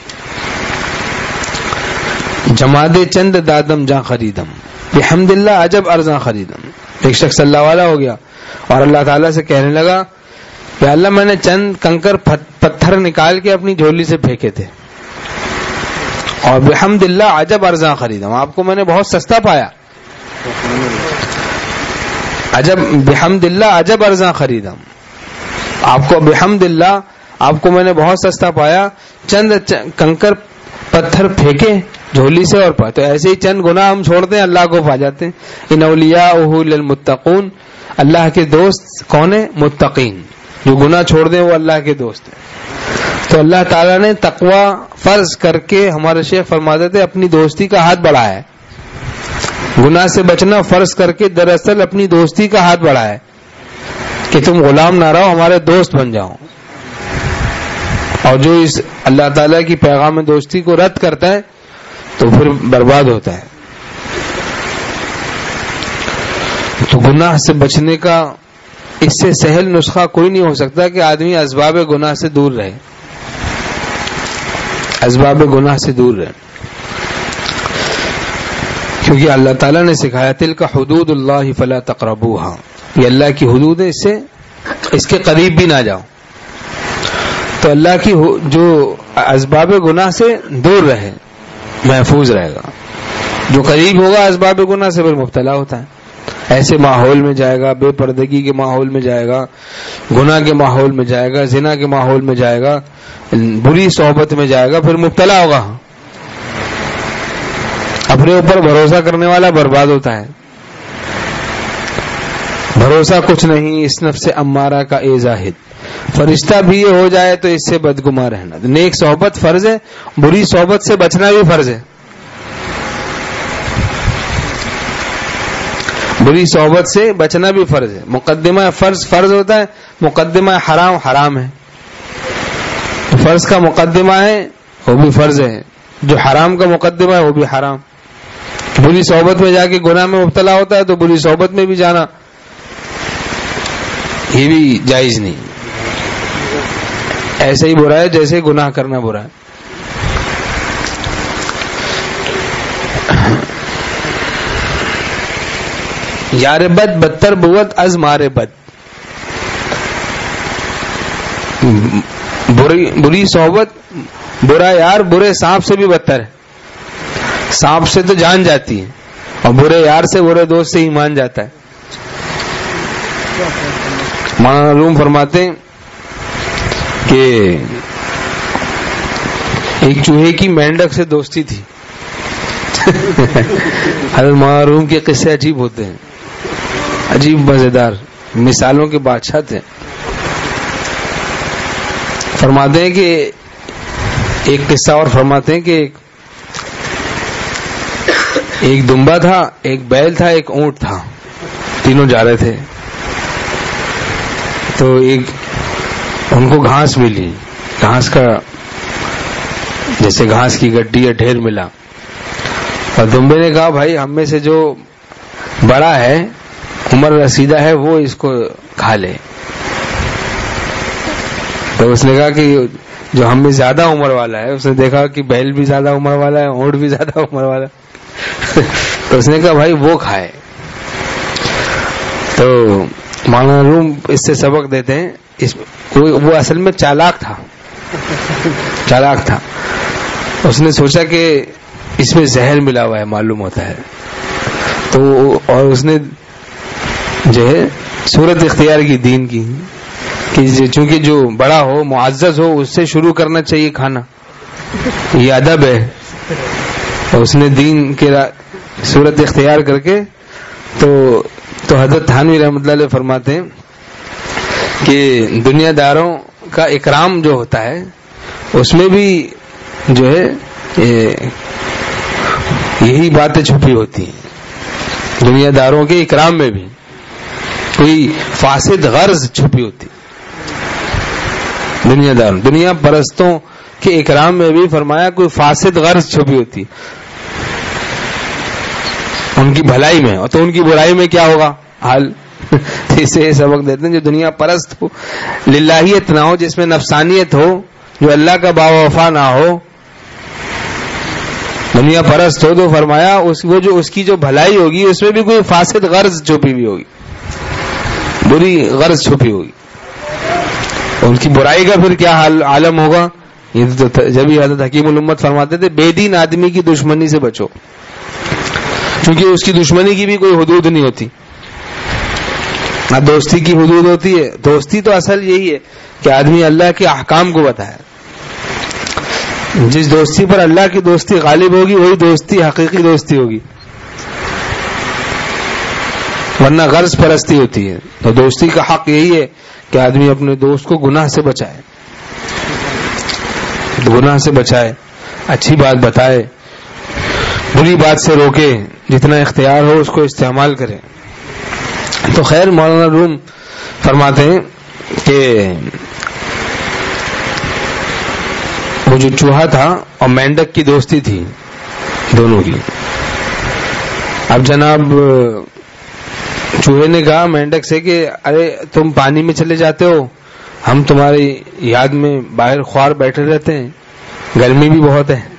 جماد چند دادم جاں خریدم بحمد اللہ عجب ارزاں خریدم. ایک شخص اللہ والا ہو گیا اور اللہ تعالیٰ سے کہنے لگا کہ اللہ میں نے چند کنکر پتھر نکال کے اپنی جھولی سے پھینکے تھے اور بحمد اللہ عجب ارزاں خریدم, آپ کو میں نے بہت سستا پایا. عجب بحمد اللہ عجب ارزاں خریدم, آپ کو بحمد اللہ آپ کو میں نے بہت سستا پایا. چند کنکر پتھر پھینکے جھولی سے اور پا, تو ایسے ہی چند گناہ ہم چھوڑتے ہیں اللہ کو پا جاتے ہیں. ان اولیاءہ للمتقون, اللہ کے دوست کون ہیں؟ متقین. جو گناہ چھوڑ دیں وہ اللہ کے دوست ہیں. تو اللہ تعالیٰ نے تقوی فرض کر کے ہمارے شیخ فرماتے تھے اپنی دوستی کا ہاتھ بڑھایا ہے. گناہ سے بچنا فرض کر کے دراصل اپنی دوستی کا ہاتھ بڑھایا ہے کہ تم غلام نہ رہو, ہمارے دوست بن جاؤ. اور جو اس اللہ تعالیٰ کی پیغام دوستی کو رد کرتا ہے تو پھر برباد ہوتا ہے. تو گناہ سے بچنے کا اس سے سہل نسخہ کوئی نہیں ہو سکتا کہ آدمی اسباب گناہ سے دور رہے, اسباب گناہ سے دور رہے. کیونکہ اللہ تعالیٰ نے سکھایا تلک حدود اللہ فلا تقربوها, یہ اللہ کی حدود ہے, اس سے اس کے قریب بھی نہ جاؤ. تو اللہ کی جو اسباب گناہ سے دور رہے محفوظ رہے گا. جو قریب ہوگا اسباب گناہ سے پھر مبتلا ہوتا ہے, ایسے ماحول میں جائے گا, بے پردگی کے ماحول میں جائے گا, گناہ کے ماحول میں جائے گا, زنا کے ماحول میں جائے گا, بری صحبت میں جائے گا, پھر مبتلا ہوگا. اپنے اوپر بھروسہ کرنے والا برباد ہوتا ہے. بھروسہ کچھ نہیں اس نفس امارہ کا اے زاہد, فرشتہ بھی یہ ہو جائے تو اس سے بدگما رہنا. نیک صحبت فرض ہے, بری صحبت سے بچنا بھی فرض ہے. بری صحبت سے بچنا بھی فرض ہے. مقدمہ فرض فرض ہوتا ہے, مقدمہ حرام حرام ہے. فرض کا مقدمہ ہے وہ بھی فرض ہے, جو حرام کا مقدمہ ہے وہ بھی حرام. بری صحبت میں جا کے گناہ میں مبتلا ہوتا ہے تو بری صحبت میں بھی جانا یہ بھی جائز نہیں. ایسے ہی برا ہے جیسے گناہ کرنا برا ہے. یار بد بدتر بوت از مارے بد, بری بری صحبت، برا یار برے سانپ سے بھی بدتر ہے. سانپ سے تو جان جاتی ہے اور برے یار سے، برے دوست سے ایمان جاتا ہے. معلوم فرماتے ہیں کہ ایک چوہے کی مینڈک سے دوستی تھی. حضرت معروم کے قصے عجیب ہوتے ہیں، عجیب مزیدار، مثالوں کے بادشاہ تھے. فرماتے ہیں کہ ایک قصہ اور فرماتے ہیں کہ ایک ایک دمبا تھا، ایک بیل تھا، ایک اونٹ تھا، تینوں جا رہے تھے. تو ایک ان کو گھاس ملی، گھاس کا جیسے گھاس کی گڈی یا ڈھیر ملا، اور دمبے نے کہا بھائی ہم میں سے جو بڑا ہے، عمر رسیدہ ہے، وہ اس کو کھا لے. تو اس نے کہا کہ جو ہم میں زیادہ عمر والا ہے، اس نے دیکھا کہ بیل بھی زیادہ عمر والا ہے، اونٹ بھی زیادہ عمر والا ہے، تو اس نے کہا بھائی وہ کھائے. تو مولانا روم اس سے سبق دیتے ہیں، اس وہ اصل میں چالاک تھا، چالاک تھا. اس نے سوچا کہ اس میں زہر ملا ہوا ہے، معلوم ہوتا ہے. تو اور اس نے جو ہے صورت اختیار کی دین کی کہ چونکہ جو بڑا ہو، معزز ہو، اس سے شروع کرنا چاہیے کھانا، یہ ادب ہے. اور اس نے دین کی صورت اختیار کر کے تو تو حضرت تھانوی رحمۃ اللہ علیہ فرماتے ہیں کہ دنیا داروں کا اکرام جو ہوتا ہے اس میں بھی جو ہے یہی باتیں چھپی ہوتی ہیں. دنیا داروں کے اکرام میں بھی کوئی فاسد غرض چھپی ہوتی. دنیا داروں، دنیا پرستوں کے اکرام میں بھی فرمایا کوئی فاسد غرض چھپی ہوتی ان کی بھلائی میں، اور تو ان کی برائی میں کیا ہوگا حال. اسے سبق دیتے ہیں جو دنیا پرست ہو، للہیت نہ ہو، جس میں نفسانیت ہو، جو اللہ کا با وفا نہ ہو، دنیا پرست ہو، تو فرمایا اس وہ جو اس کی جو بھلائی ہوگی اس میں بھی کوئی فاسد غرض چھپی ہوئی ہوگی، بری غرض چھپی ہوگی. ان کی برائی کا پھر کیا حال عالم ہوگا. یہ تو جب ہی حضرت حکیم الامت فرماتے تھے بے دین آدمی کی دشمنی سے بچو، کیونکہ اس کی دشمنی کی بھی کوئی حدود نہیں ہوتی، نہ دوستی کی حدود ہوتی ہے. دوستی تو اصل یہی ہے کہ آدمی اللہ کے احکام کو بتائے. جس دوستی پر اللہ کی دوستی غالب ہوگی وہی دوستی حقیقی دوستی ہوگی، ورنہ غرض پرستی ہوتی ہے. تو دوستی کا حق یہی ہے کہ آدمی اپنے دوست کو گناہ سے بچائے، گناہ سے بچائے، اچھی بات بتائے، بری بات سے روکے، جتنا اختیار ہو اس کو استعمال کرے. تو خیر مولانا روم فرماتے ہیں کہ وہ جو چوہا تھا اور مینڈک کی دوستی تھی دونوں کی. اب جناب چوہے نے کہا مینڈک سے کہ ارے تم پانی میں چلے جاتے ہو، ہم تمہاری یاد میں باہر خوار بیٹھے رہتے ہیں، گرمی بھی بہت ہے،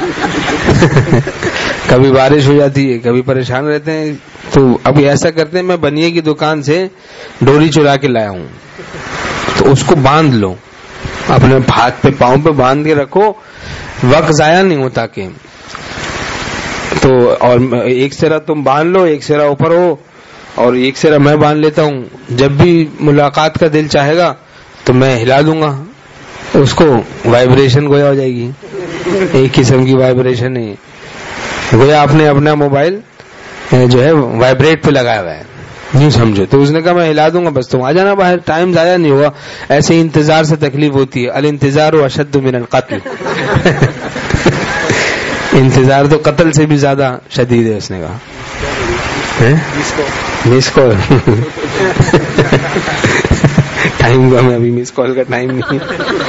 کبھی بارش ہو جاتی ہے، کبھی پریشان رہتے ہیں. تو اب ایسا کرتے ہیں میں بنیے کی دکان سے ڈوری چرا کے لایا ہوں، تو اس کو باندھ لو، اپنے ہاتھ پہ پاؤں پہ باندھ کے رکھو، وقت ضائع نہیں ہوتا. کہ تو اور ایک سرا تم باندھ لو، ایک سرا اوپر ہو، اور ایک سرا میں باندھ لیتا ہوں. جب بھی ملاقات کا دل چاہے گا تو میں ہلا دوں گا اس کو، وائبریشن گویا ہو جائے گی، ایک قسم کی وائبریشن ہے، گویا آپ نے اپنا موبائل جو ہے وائبریٹ پہ لگایا ہوا ہے، نہیں سمجھو. تو اس نے کہا میں ہلا دوں گا، بس تم آ جانا باہر، ٹائم ضائع نہیں ہوا. ایسے انتظار سے تکلیف ہوتی ہے، الانتظار اشد من القتل. انتظار تو قتل سے بھی زیادہ شدید ہے. اس نے کہا مس کال، ٹائم کا میں ابھی مس کال کا ٹائم نہیں.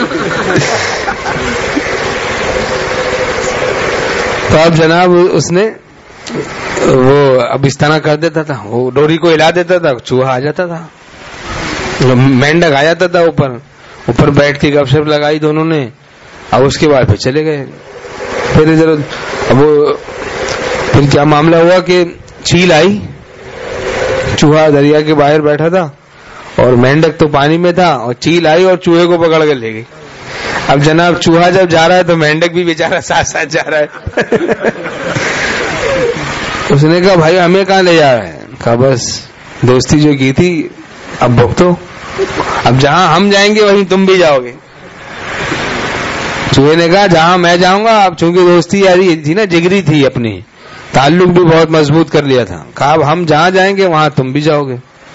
تو اب جناب اس نے وہ اب اس طرح کر دیتا تھا، وہ ڈوری کو ہلا دیتا تھا، چوہا آ جاتا تھا، مینڈک آ جاتا تھا اوپر، اوپر بیٹھ کے گپ شپ لگائی دونوں نے. اب اس کے بعد پھر چلے گئے. پھر ادھر اب وہ پھر کیا معاملہ ہوا کہ چیل آئی، چوہا دریا کے باہر بیٹھا تھا اور مینڈک تو پانی میں تھا، اور چیل آئی اور چوہے کو پکڑ کے لے گئی. اب جناب چوہا جب جا رہا ہے تو مینڈک بھی بیچارہ ساتھ ساتھ جا رہا ہے. اس نے کہا بھائی ہمیں کہاں لے جا رہا ہے؟ کہا بس دوستی جو کی تھی اب بھگتو، اب جہاں ہم جائیں گے وہیں تم بھی جاؤ گے. چوہے نے کہا جہاں میں جاؤں گا، اب چونکہ دوستی یاری تھی نا، جگری تھی اپنی، تعلق بھی بہت مضبوط کر لیا تھا. کہا اب ہم جہاں جائیں گے وہاں تم بھی جاؤ گے.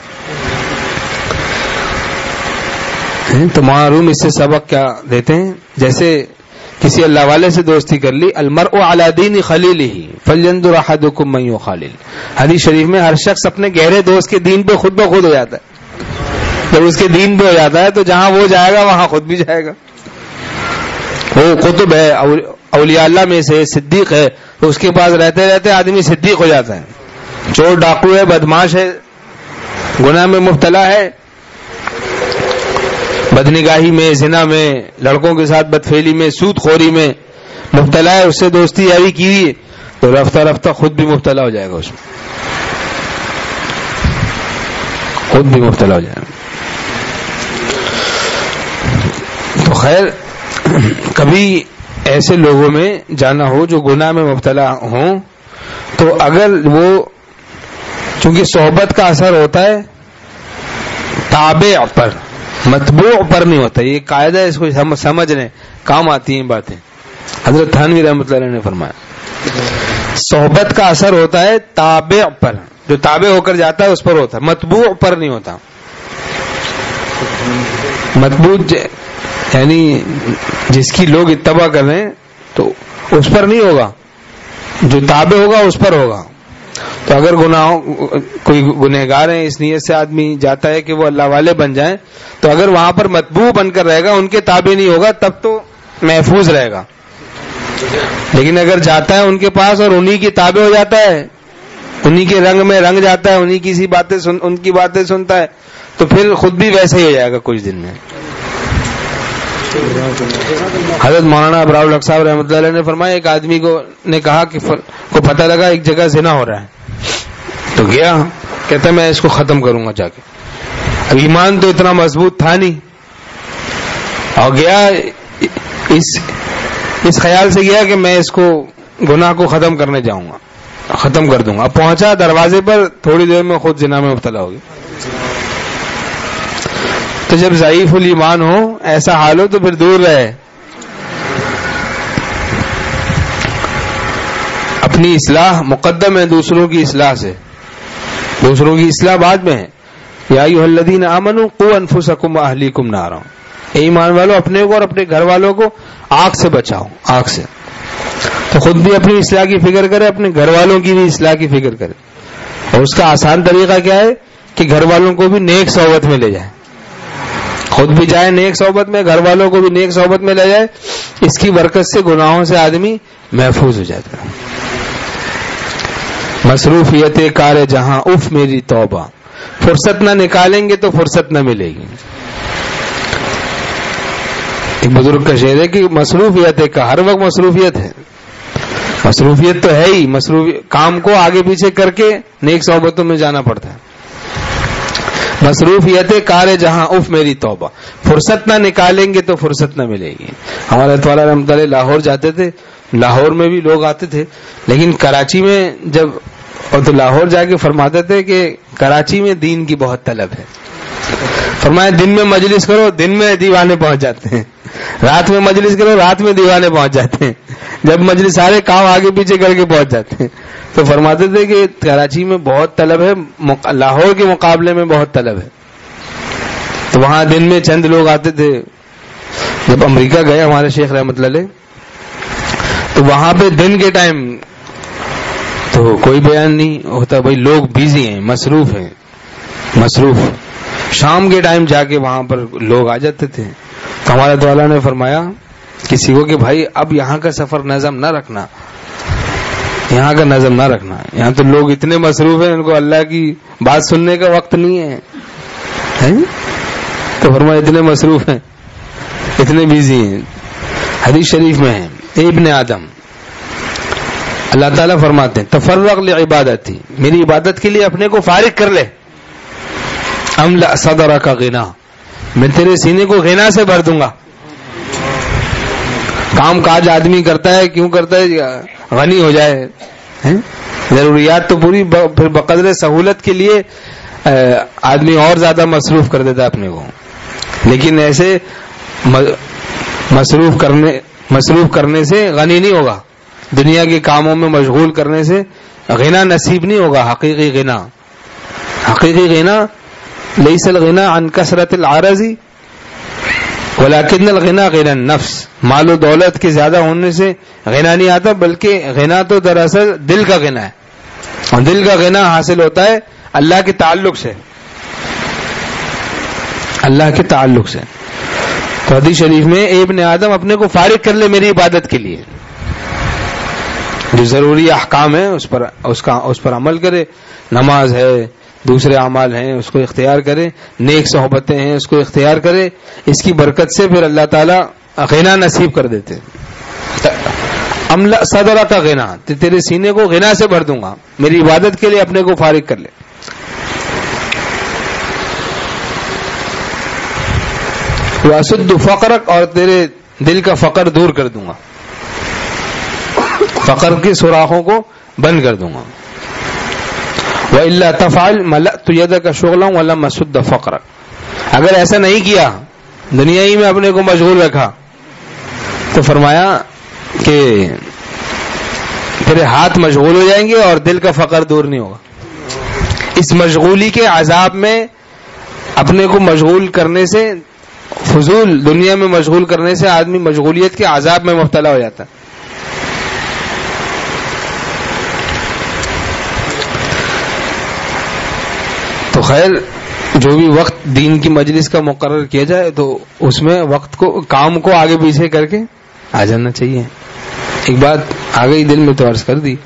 تو معلوم اس سے سبق کیا دیتے ہیں؟ جیسے کسی اللہ والے سے دوستی کر لی، المرء علی دین خلیلہ فلینظر احدکم من یخالل. حدیث شریف میں ہر شخص اپنے گہرے دوست کے دین پہ خود بخود ہو جاتا ہے. جب اس کے دین پہ ہو جاتا ہے تو جہاں وہ جائے گا وہاں خود بھی جائے گا. وہ قطب ہے، اولیاء اللہ میں سے صدیق ہے، تو اس کے پاس رہتے رہتے آدمی صدیق ہو جاتا ہے. چور ڈاکو ہے، بدماش ہے، گناہ میں مبتلا ہے، بدنگاہی میں، زنا میں، لڑکوں کے ساتھ بدفعلی میں، سود خوری میں مبتلا ہے، اس سے دوستی یاری کی ہوئی ہے تو رفتہ رفتہ خود بھی مبتلا ہو جائے گا، اس میں خود بھی مبتلا ہو جائے گا. تو خیر کبھی ایسے لوگوں میں جانا ہو جو گناہ میں مبتلا ہوں تو اگر وہ، چونکہ صحبت کا اثر ہوتا ہے تابع پر، متبوع پر نہیں ہوتا. یہ قاعدہ ہے، اس کو سمجھنے کام آتی ہیں باتیں. حضرت تھانوی رحمۃ اللہ علیہ نے فرمایا صحبت کا اثر ہوتا ہے تابع پر، جو تابع ہو کر جاتا ہے اس پر ہوتا ہے، متبوع پر نہیں ہوتا. متبوع یعنی جس کی لوگ اتباع کر رہے ہیں تو اس پر نہیں ہوگا، جو تابع ہوگا اس پر ہوگا. تو اگر گناہوں کوئی گنہگار ہیں، اس نیت سے آدمی جاتا ہے کہ وہ اللہ والے بن جائیں، تو اگر وہاں پر متبوع بن کر رہے گا، ان کے تابع نہیں ہوگا، تب تو محفوظ رہے گا. لیکن اگر جاتا ہے ان کے پاس اور انہی کی تابع ہو جاتا ہے، انہی کے رنگ میں رنگ جاتا ہے، انہی کی سی باتیں سن ان کی باتیں سنتا ہے، تو پھر خود بھی ویسے ہی ہو جائے گا کچھ دن میں. حضرت مولانا ابرار الحق صاحب رحمۃ اللہ علیہ نے فرمایا ایک آدمی کو نے کہا کہ کو پتہ لگا ایک جگہ زنا ہو رہا ہے، تو گیا، کہتا میں اس کو ختم کروں گا جا کے. اب ایمان تو اتنا مضبوط تھا نہیں، اور گیا اس اس خیال سے گیا کہ میں اس کو گناہ کو ختم کرنے جاؤں گا، ختم کر دوں گا. اب پہنچا دروازے پر، تھوڑی دیر میں خود زنا میں مبتلا ہو گیا. تو جب ضعیف الایمان ہو، ایسا حال ہو، تو پھر دور رہے. اپنی اصلاح مقدم ہے دوسروں کی اصلاح سے، دوسروں کی اصلاح بعد میں ہے. یا ایھا الذین آمنوا قوا انفسکم واہلیکم نارا، اے ایمان والو اپنے کو اور اپنے گھر والوں کو آگ سے بچاؤ، آگ سے. تو خود بھی اپنی اصلاح کی فکر کرے، اپنے گھر والوں کی بھی اصلاح کی فکر کرے. اور اس کا آسان طریقہ کیا ہے کہ گھر والوں کو بھی نیک صحبت میں لے جائے، خود بھی جائے نیک صحبت میں، گھر والوں کو بھی نیک صحبت میں لے جائے. اس کی برکت سے گناہوں سے آدمی محفوظ ہو جاتا ہے. مصروفیت کار جہاں اف میری توبہ، فرصت نہ نکالیں گے تو فرصت نہ ملے گی. ایک بزرگ کا شعر ہے کہ مصروفیت کا، ہر وقت مصروفیت ہے. مصروفیت تو ہے ہی، مصروف کام کو آگے پیچھے کر کے نیک صحبتوں میں جانا پڑتا ہے. مصروفیت کار جہاں اف میری توبہ، فرصت نہ نکالیں گے تو فرصت نہ ملے گی. ہمارے والا رحمۃ اللہ لاہور جاتے تھے، لاہور میں بھی لوگ آتے تھے، لیکن کراچی میں جب، اور تو لاہور جا کے فرماتے تھے کہ کراچی میں دین کی بہت طلب ہے. فرمایا دن میں مجلس کرو، دن میں دیوانے پہنچ جاتے ہیں، رات میں مجلس کرو، رات میں دیوانے پہنچ جاتے ہیں، جب مجلس سارے کام آگے پیچھے کر کے پہنچ جاتے ہیں. تو فرماتے تھے کہ کراچی میں بہت طلب ہے، لاہور کے مقابلے میں بہت طلب ہے. تو وہاں دن میں چند لوگ آتے تھے. جب امریکہ گئے ہمارے شیخ رحمۃ اللہ علیہ، تو وہاں پہ دن کے ٹائم تو کوئی بیان نہیں ہوتا، بھائی لوگ بیزی ہیں، مصروف ہیں، مصروف. شام کے ٹائم جا کے وہاں پر لوگ آ جاتے تھے. تو ہمارے دولا نے فرمایا کسی کو کہ بھائی اب یہاں کا سفر نظم نہ رکھنا، یہاں کا نظم نہ رکھنا، یہاں تو لوگ اتنے مصروف ہیں، ان کو اللہ کی بات سننے کا وقت نہیں ہے. تو فرمایا اتنے مصروف ہیں، اتنے بیزی ہیں. حدیث شریف میں ہے ابن آدم، اللہ تعالیٰ فرماتے ہیں تفرغ لعبادتی، میری عبادت کے لیے اپنے کو فارغ کر لے. املأ صدرک غنا، میں تیرے سینے کو غنا سے بھر دوں گا. کام کاج آدمی کرتا ہے کیوں کرتا ہے؟ غنی ہو جائے. ضروریات تو پوری، پھر بقدر سہولت کے لیے آدمی اور زیادہ مصروف کر دیتا ہے اپنے کو. لیکن ایسے مصروف کرنے مصروف کرنے سے غنی نہیں ہوگا. دنیا کے کاموں میں مشغول کرنے سے غنا نصیب نہیں ہوگا. حقیقی غنا حقیقی غنا لیس الغنا عن کثرت العرض ولکن الغنا غنا النفس. مال و دولت کے زیادہ ہونے سے غنا نہیں آتا، بلکہ غنا تو دراصل دل کا غنا ہے. اور دل کا غنا حاصل ہوتا ہے اللہ کے تعلق سے، اللہ کے تعلق سے. تو حدیث شریف میں اے ابن آدم اپنے کو فارغ کر لے میری عبادت کے لیے. جو ضروری احکام ہیں اس پر اس کا اس پر عمل کرے. نماز ہے، دوسرے اعمال ہیں، اس کو اختیار کرے. نیک صحبتیں ہیں، اس کو اختیار کرے. اس کی برکت سے پھر اللہ تعالیٰ غنا نصیب کر دیتے. املا صدرہ کا غنا، تیرے سینے کو غنا سے بھر دوں گا. میری عبادت کے لیے اپنے کو فارغ کر لے. واسد فقرک، اور تیرے دل کا فقر دور کر دوں گا. فقر کے سوراخوں کو بند کر دوں گا. وَإِلَّا تَفْعَلْ مَلَأْتُ يَدَكَ شُغْلًا وَلَمْ أَسُدَّ فَقْرَكَ. اگر ایسا نہیں کیا، دنیا ہی میں اپنے کو مشغول رکھا، تو فرمایا کہ تیرے ہاتھ مشغول ہو جائیں گے اور دل کا فقر دور نہیں ہوگا. اس مشغولی کے عذاب میں اپنے کو مشغول کرنے سے، فضول دنیا میں مشغول کرنے سے آدمی مشغولیت کے عذاب میں مبتلا ہو جاتا ہے. تو خیر، جو بھی وقت دین کی مجلس کا مقرر کیا جائے تو اس میں وقت کو، کام کو آگے پیچھے کر کے آ جانا چاہیے. ایک بات آ گئی دل میں تو عرض کر دی.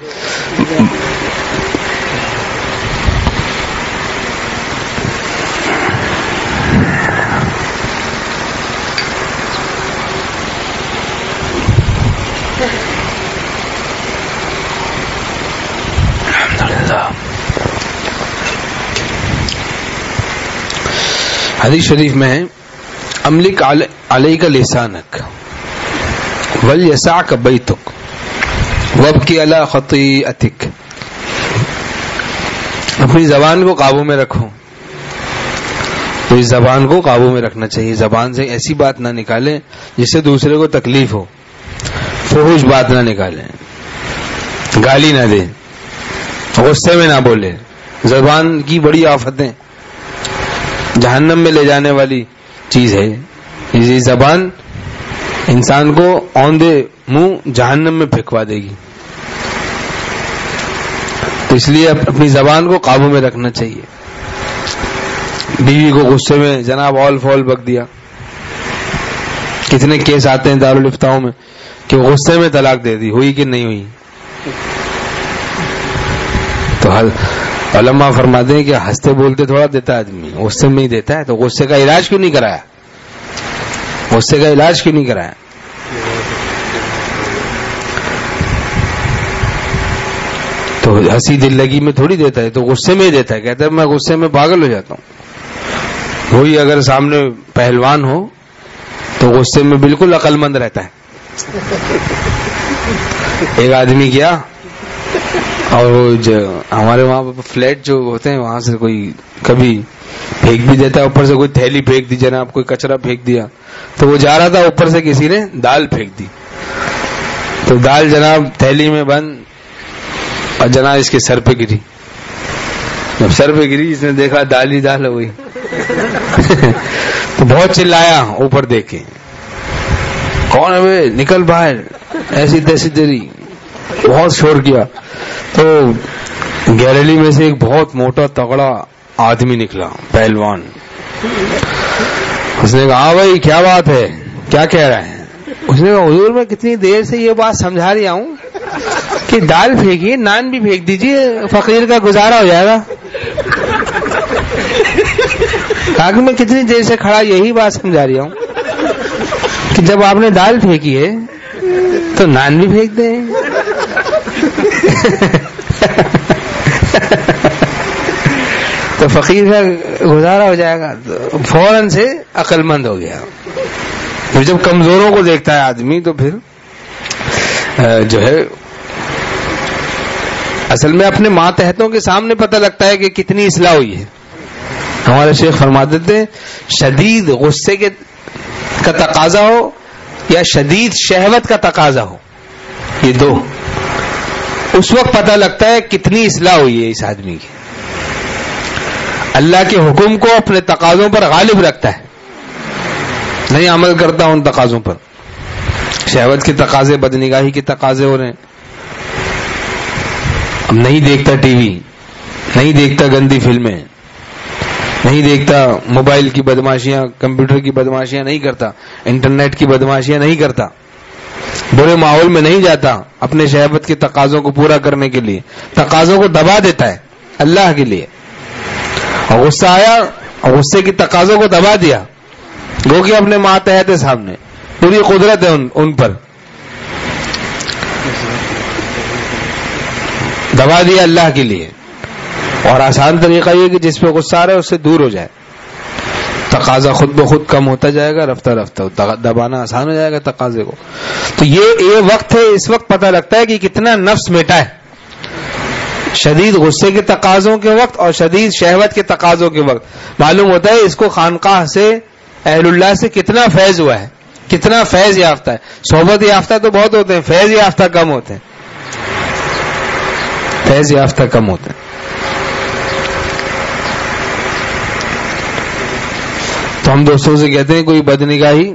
حدیث شریف میں ہے املک علیک لسانک ولیسعک بیتک وابکی علی خطیئتک. اپنی زبان کو قابو میں رکھو. تو اس زبان کو قابو میں رکھنا چاہیے. زبان سے ایسی بات نہ نکالیں جس سے دوسرے کو تکلیف ہو. فحش بات نہ نکالیں، گالی نہ دیں، غصے میں نہ بولیں. زبان کی بڑی آفتیں، جہنم میں لے جانے والی چیز ہے. یہ زبان انسان کو اوندے منہ جہنم میں پھینکوا دے گی. تو اس لیے اپنی زبان کو قابو میں رکھنا چاہیے. بیوی کو غصے میں جناب آل فول بک دیا. کتنے کیس آتے ہیں دارالفتاؤں میں کہ غصے میں طلاق دے دی، ہوئی کہ نہیں ہوئی. تو علماء فرماتے ہیں کہ ہنستے بولتے تھوڑا دیتا ہے آدمی، غصے میں ہی دیتا ہے. تو غصے کا علاج کیوں نہیں کرایا؟ غصے کا علاج کیوں نہیں کرایا؟ تو ہنسی دل لگی میں تھوڑی دیتا ہے، تو غصے میں ہی دیتا ہے. کہتا ہے میں غصے میں پاگل ہو جاتا ہوں. وہی اگر سامنے پہلوان ہو تو غصے میں بالکل عقل مند رہتا ہے. ایک آدمی کیا، اور وہ جو ہمارے وہاں فلیٹ جو ہوتے ہیں وہاں سے کوئی کبھی پھینک بھی دیتا ہے، اوپر سے کوئی تھیلی پھینک دی جناب، کوئی کچرا پھینک دیا. تو وہ جا رہا تھا، اوپر سے کسی نے دال پھینک دی. تو دال جناب تھیلی میں بند اور جناب اس کے سر پہ گری. جب سر پہ گری اس نے دیکھا دال ہی دال ہو گئی. تو بہت چلایا اوپر دیکھ کے، کون ہے بے، نکل باہر، ایسی تیسی تیری، بہت شور کیا. تو گیلری میں سے ایک بہت موٹا تگڑا آدمی نکلا، پہلوان. اس نے کہا ہاں بھائی کیا بات ہے، کیا کہہ رہے ہیں؟ اس نے کہا حضور میں کتنی دیر سے یہ بات سمجھا رہا ہوں کہ دال پھینکیے، نان بھی پھینک دیجیے، فقیر کا گزارا ہو جائے گا. کہا کہ میں کتنی دیر سے کھڑا یہی بات سمجھا رہا ہوں کہ جب آپ نے دال پھینکی ہے تو نان بھی پھینک دیں. تو فقیر کا گزارا ہو جائے گا. تو فوراً سے عقل مند ہو گیا. جب کمزوروں کو دیکھتا ہے آدمی تو پھر جو ہے اصل میں اپنے ماتحتوں کے سامنے پتہ لگتا ہے کہ کتنی اصلاح ہوئی ہے. ہمارے شیخ فرماتے تھے شدید غصے کے کا تقاضا ہو یا شدید شہوت کا تقاضا ہو، یہ دو، اس وقت پتہ لگتا ہے کتنی اصلاح ہوئی ہے اس آدمی کی. اللہ کے حکم کو اپنے تقاضوں پر غالب رکھتا ہے، نہیں عمل کرتا ان تقاضوں پر. شہوت کے تقاضے، بدنگاہی کے تقاضے ہو رہے ہیں، اب نہیں دیکھتا ٹی وی، نہیں دیکھتا گندی فلمیں، نہیں دیکھتا موبائل کی بدماشیاں، کمپیوٹر کی بدماشیاں نہیں کرتا، انٹرنیٹ کی بدماشیاں نہیں کرتا، برے ماحول میں نہیں جاتا اپنے شہوت کے تقاضوں کو پورا کرنے کے لیے، تقاضوں کو دبا دیتا ہے اللہ کے لیے. اور غصہ آیا اور غصے کی تقاضوں کو دبا دیا، گو کہ اپنے ماتحت سامنے پوری قدرت ہے ان, ان پر، دبا دیا اللہ کے لیے. اور آسان طریقہ یہ کہ جس پہ غصہ آ رہا ہے اس سے دور ہو جائے، تقاضا خود بخود کم ہوتا جائے گا، رفتہ رفتہ دبانا آسان ہو جائے گا تقاضے کو. تو یہ یہ وقت ہے، اس وقت پتہ لگتا ہے کہ کتنا نفس مٹا ہے. شدید غصے کے تقاضوں کے وقت اور شدید شہوت کے تقاضوں کے وقت معلوم ہوتا ہے اس کو خانقاہ سے، اہل اللہ سے کتنا فیض ہوا ہے، کتنا فیض یافتہ ہے. صحبت یافتہ تو بہت ہوتے ہیں، فیض یافتہ کم ہوتے ہیں، فیض یافتہ کم ہوتے ہیں. تو ہم دوستوں سے کہتے ہیں کوئی بدنگاہی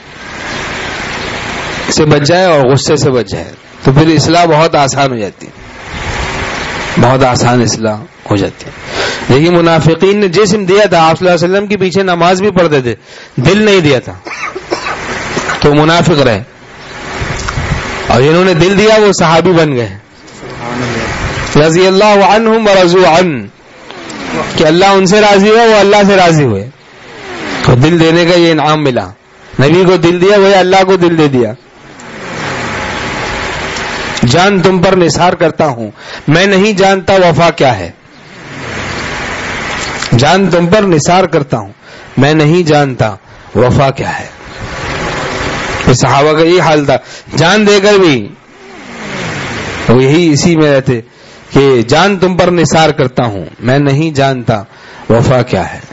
سے بچ جائے اور غصے سے بچ جائے تو پھر اصلاح بہت آسان ہو جاتی ہے، بہت آسان اصلاح ہو جاتی ہے. دیکھیے منافقین نے جسم دیا تھا، آپ صلی اللہ علیہ وسلم کے پیچھے نماز بھی پڑھتے تھے، دل نہیں دیا تھا تو منافق رہے. اور جنہوں نے دل دیا وہ صحابی بن گئے، رضی اللہ عنہم ورضوا عنہ، کہ اللہ ان سے راضی ہوا، وہ اللہ سے راضی ہوئے. تو دل دینے کا یہ انعام ملا، نبی کو دل دیا، وہ اللہ کو دل دے دیا. جان تم پر نثار کرتا ہوں، میں نہیں جانتا وفا کیا ہے. جان تم پر نثار کرتا ہوں، میں نہیں جانتا وفا کیا ہے. صحابہ کا یہ حال تھا، جان دے کر بھی وہ یہی اسی میں رہتے کہ جان تم پر نثار کرتا ہوں، میں نہیں جانتا وفا کیا ہے.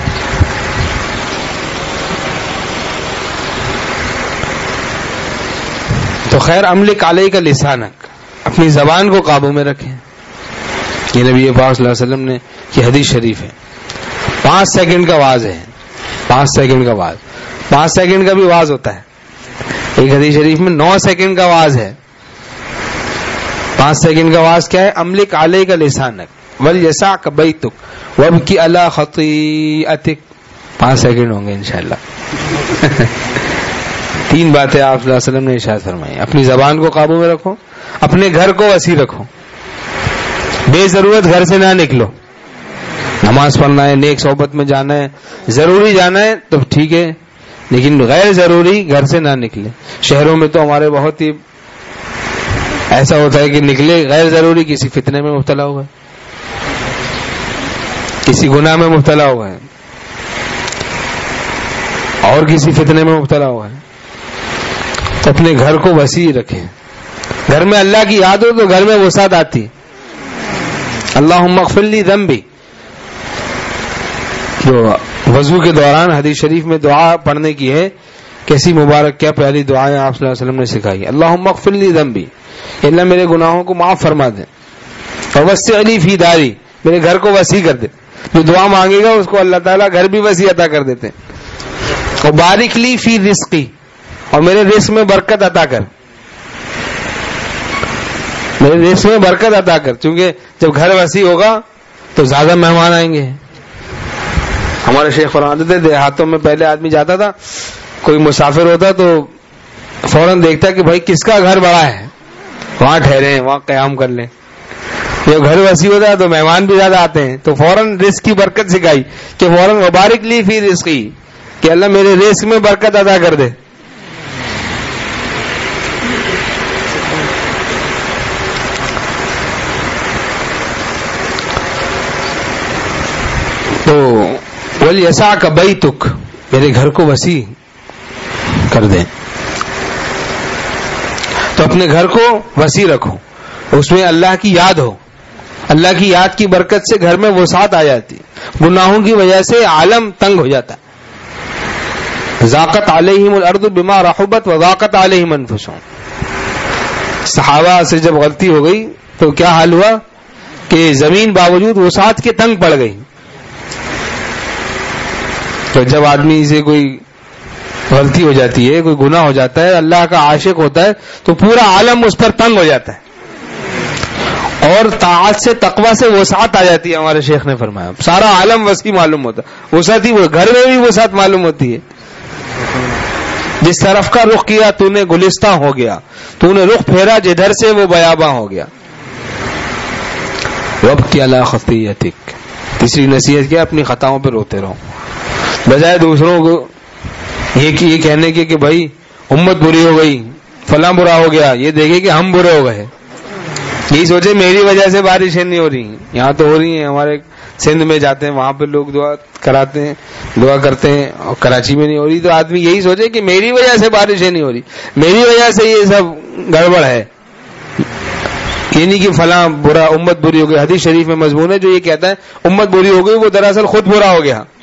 تو خیر املک علیہ کا لسانک، اپنی زبان کو قابو میں رکھیں. یہ نبی پاک صلی اللہ علیہ وسلم نے یہ حدیث شریف ہے. پانچ سیکنڈ کا واز ہے، پانچ سیکنڈ کا واز، پانچ سیکنڈ کا بھی واز ہوتا ہے. ایک حدیث شریف میں نو سیکنڈ کا واز ہے. پانچ سیکنڈ کا واز کیا ہے؟ املک علیہ کا لسانک ولیسعک بیتک وابکی علی خطیئتک. پانچ سیکنڈ ہوں گے انشاءاللہ. تین باتیں آپ صلی اللہ علیہ وسلم نے ارشاد فرمائی. اپنی زبان کو قابو میں رکھو، اپنے گھر کو وسیع رکھو، بے ضرورت گھر سے نہ نکلو. نماز پڑھنا ہے، نیک صحبت میں جانا ہے، ضروری جانا ہے تو ٹھیک ہے، لیکن غیر ضروری گھر سے نہ نکلے. شہروں میں تو ہمارے بہت ہی ایسا ہوتا ہے کہ نکلے غیر ضروری کسی فتنے میں مبتلا ہوا ہے، کسی گناہ میں مبتلا ہوا ہے، اور کسی فتنے میں مبتلا ہوا ہے. تو اپنے گھر کو وسیع رکھیں. گھر میں اللہ کی یاد ہو تو گھر میں وسعت آتی. اللہم اغفر لی ذنبی، جو وضو کے دوران حدیث شریف میں دعا پڑھنے کی ہے، کیسی مبارک کیا پیاری دعائیں آپ صلی اللہ علیہ وسلم نے سکھائی. اللہم اغفر لی ذنبی، اللہ میرے گناہوں کو معاف فرما دے. ووسع لی فی داری، میرے گھر کو وسیع کر دے. جو دعا مانگے گا اس کو اللہ تعالیٰ گھر بھی وسیع عطا کر دیتے. اور بارک لی فی رزقی، اور میرے رزق میں برکت عطا کر، میرے رزق میں برکت عطا کر. چونکہ جب گھر وسیع ہوگا تو زیادہ مہمان آئیں گے. ہمارے شیخ فرماتے تھے دیہاتوں میں پہلے آدمی جاتا تھا، کوئی مسافر ہوتا تو فوراً دیکھتا کہ بھائی کس کا گھر بڑا ہے، وہاں ٹھہرے، وہاں قیام کر لیں. جب گھر وسیع ہوتا ہے تو مہمان بھی زیادہ آتے ہیں. تو فوراً رزق کی برکت سکھائی کہ فوراً مبارک لی فی رزقی، کہ اللہ میرے رزق میں برکت عطا کر دے. تو ولیسعک بیتک، میرے گھر کو وسیع کر دیں. تو اپنے گھر کو وسیع رکھو، اس میں اللہ کی یاد ہو، اللہ کی یاد کی برکت سے گھر میں وسعت آ جاتی ہے، گناہوں کی وجہ سے عالم تنگ ہو جاتا ہے۔ ضاقت علیہم الارض بما رحبت وضاقت علیہم انفسہم، صحابہ سے جب غلطی ہو گئی تو کیا حال ہوا کہ زمین باوجود وسعت کے تنگ پڑ گئی۔ تو جب آدمی سے کوئی غلطی ہو جاتی ہے، کوئی گناہ ہو جاتا ہے، اللہ کا عاشق ہوتا ہے تو پورا عالم اس پر تنگ ہو جاتا ہے، اور طاعت سے تقوی سے وسعت آ جاتی ہے۔ ہمارے شیخ نے فرمایا سارا عالم وسیع معلوم ہوتا ہے، وسعت ہی گھر میں بھی وسعت معلوم ہوتی ہے۔ جس طرف کا رخ کیا تو نے گلستاں ہو گیا، تو نے رخ پھیرا جدھر سے وہ بیاباں ہو گیا۔ وابکی علی خطیئتک، تیسری نصیحت کیا؟ اپنی خطاؤں پہ روتے رہو، بجائے دوسروں کو یہ یہ کہنے کے کہ بھائی امت بری ہو گئی، فلاں برا ہو گیا، یہ دیکھے کہ ہم برے ہو گئے، یہی سوچے میری وجہ سے بارشیں نہیں ہو رہی۔ یہاں تو ہو رہی ہیں، ہمارے سندھ میں جاتے ہیں وہاں پہ لوگ دعا کراتے ہیں، دعا کرتے ہیں، اور کراچی میں نہیں ہو رہی تو آدمی یہی سوچے کہ میری وجہ سے بارشیں نہیں ہو رہی، میری وجہ سے یہ سب گڑبڑ ہے، یہ نہیں کہ فلاں برا امت بری ہو گئی۔ حدیث شریف میں مضمون ہے جو یہ کہتا ہے امت بری ہو گئی، وہ دراصل خود برا ہو گیا،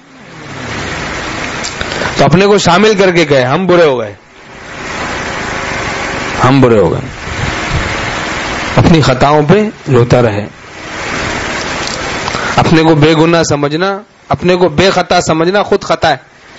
تو اپنے کو شامل کر کے گئے ہم برے ہو گئے، ہم برے ہو گئے۔ اپنی خطاؤں پہ روتا رہے، اپنے کو بے گناہ سمجھنا، اپنے کو بے خطا سمجھنا خود خطا ہے،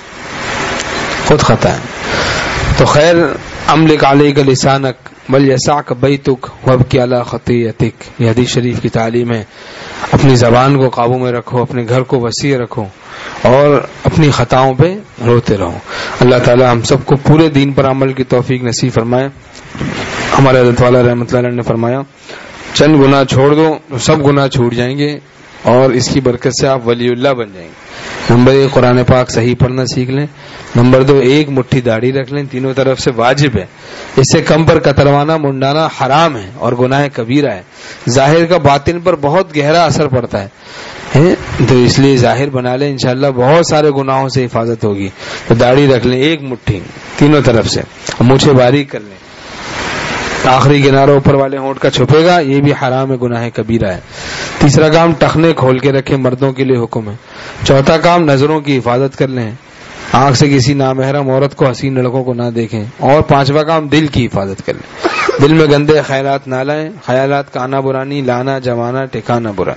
خود خطا ہے۔ تو خیر املک علیک لسانک بل یسعک بیتک وابکی علی خطیئتک، یہ حدیث شریف کی تعلیم ہے۔ اپنی زبان کو قابو میں رکھو، اپنے گھر کو وسیع رکھو، اور اپنی خطاؤں پہ روتے رہو۔ اللہ تعالی ہم سب کو پورے دین پر عمل کی توفیق نصیب فرمائے۔ ہمارے حضرت والا رحمۃ اللہ علیہ نے فرمایا چند گناہ چھوڑ دو تو سب گناہ چھوٹ جائیں گے، اور اس کی برکت سے آپ ولی اللہ بن جائیں گے۔ نمبر ایک قرآن پاک صحیح پڑھنا سیکھ لیں، نمبر دو ایک مٹھی داڑھی رکھ لیں، تینوں طرف سے واجب ہے، اس سے کم پر کتروانا منڈانا حرام ہے اور گناہ کبیرہ ہے، ظاہر کا باطن پر بہت گہرا اثر پڑتا ہے، تو اس لیے ظاہر بنا لیں، انشاءاللہ بہت سارے گناہوں سے حفاظت ہوگی۔ تو داڑھی رکھ لیں ایک مٹھی تینوں طرف سے، مونچھیں باریک کر لیں، آخری کنارہ اوپر والے ہونٹ کا چھپے گا، یہ بھی حرام ہے، گناہ کبیرہ ہے۔ تیسرا کام ٹخنے کھول کے رکھیں، مردوں کے لیے حکم ہے۔ چوتھا کام نظروں کی حفاظت کر لیں، آنکھ سے کسی نامحرم عورت کو حسین لڑکوں کو نہ دیکھیں۔ اور پانچواں کام دل کی حفاظت کر لیں، دل میں گندے خیالات نہ لائیں، خیالات کا آنا برانی، لانا جمانا ٹھکانا برا۔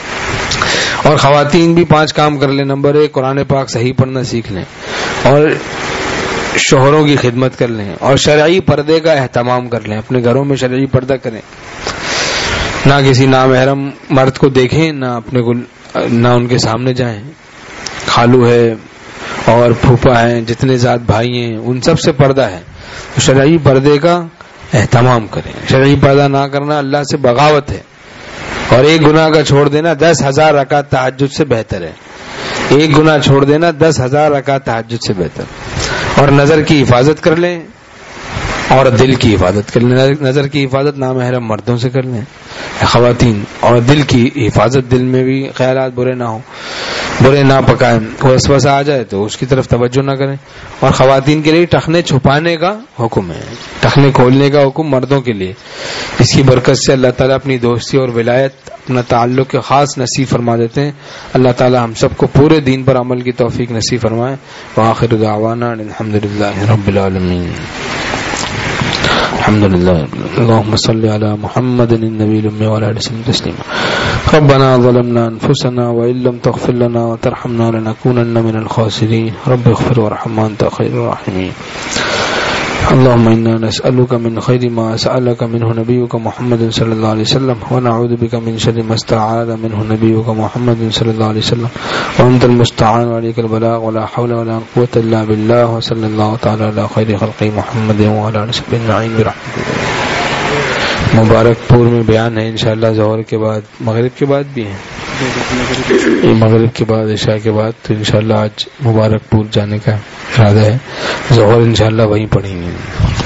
اور خواتین بھی پانچ کام کر لیں، نمبر ایک قرآن پاک صحیح پڑھنا سیکھ لیں، اور شوہروں کی خدمت کر لیں، اور شرعی پردے کا اہتمام کر لیں، اپنے گھروں میں شرعی پردہ کریں، نہ کسی نامحرم مرد کو دیکھیں، نہ اپنے کو نہ ان کے سامنے جائیں۔ خالو ہے اور پھوپھا ہیں، جتنے ذات بھائی ہیں، ان سب سے پردہ ہے، تو شرعی پردے کا اہتمام کریں۔ شرعی پردہ نہ کرنا اللہ سے بغاوت ہے، اور ایک گناہ کا چھوڑ دینا دس ہزار رکعت تہجد سے بہتر ہے، ایک گناہ چھوڑ دینا دس ہزار رکعت تہجد سے بہتر۔ اور نظر کی حفاظت کر لیں، اور دل کی حفاظت کر لیں، نظر کی حفاظت نامحرم مردوں سے کر لیں خواتین، اور دل کی حفاظت، دل میں بھی خیالات برے نہ ہوں، برے نہ پکائیں، کوئی وسوسہ آ جائے تو اس کی طرف توجہ نہ کریں۔ اور خواتین کے لیے ٹخنے چھپانے کا حکم ہے، ٹخنے کھولنے کا حکم مردوں کے لیے، اس کی برکت سے اللہ تعالیٰ اپنی دوستی اور ولایت، اپنا تعلق کے خاص نصیب فرما دیتے ہیں۔ اللہ تعالیٰ ہم سب کو پورے دین پر عمل کی توفیق نصیب فرمائے۔ وآخر دعوانا الحمدللہ رب العالمین۔ الحمد لله اللهم صل على محمد النبي الأمي وعلى آله وسلم تسليما ربنا ظلمنا أنفسنا وإن لم تغفر لنا وترحمنا لنكونن من الخاسرين رب اغفر وارحم وأنت خير الراحمين اللهم إنا نسألك من خير ما سألك منه نبيك محمد صلى الله عليه وسلم ونعوذ بك من شر ما استعاذ منه نبيك محمد صلى الله عليه وسلم وأنت المستعان وعليك البلاغ ولا حول ولا قوة إلا بالله وصلى الله تعالى على خير خلقه محمد وعلى آله وصحبه أجمعين برحمته۔ مبارک پور میں بیان ہے انشاءاللہ ظہر کے بعد، مغرب کے بعد بھی ہے، مغرب کے بعد عشاء کے بعد، تو انشاءاللہ آج مبارک پور جانے کا ارادہ ہے، ظہر انشاءاللہ وہیں پڑھیں گے۔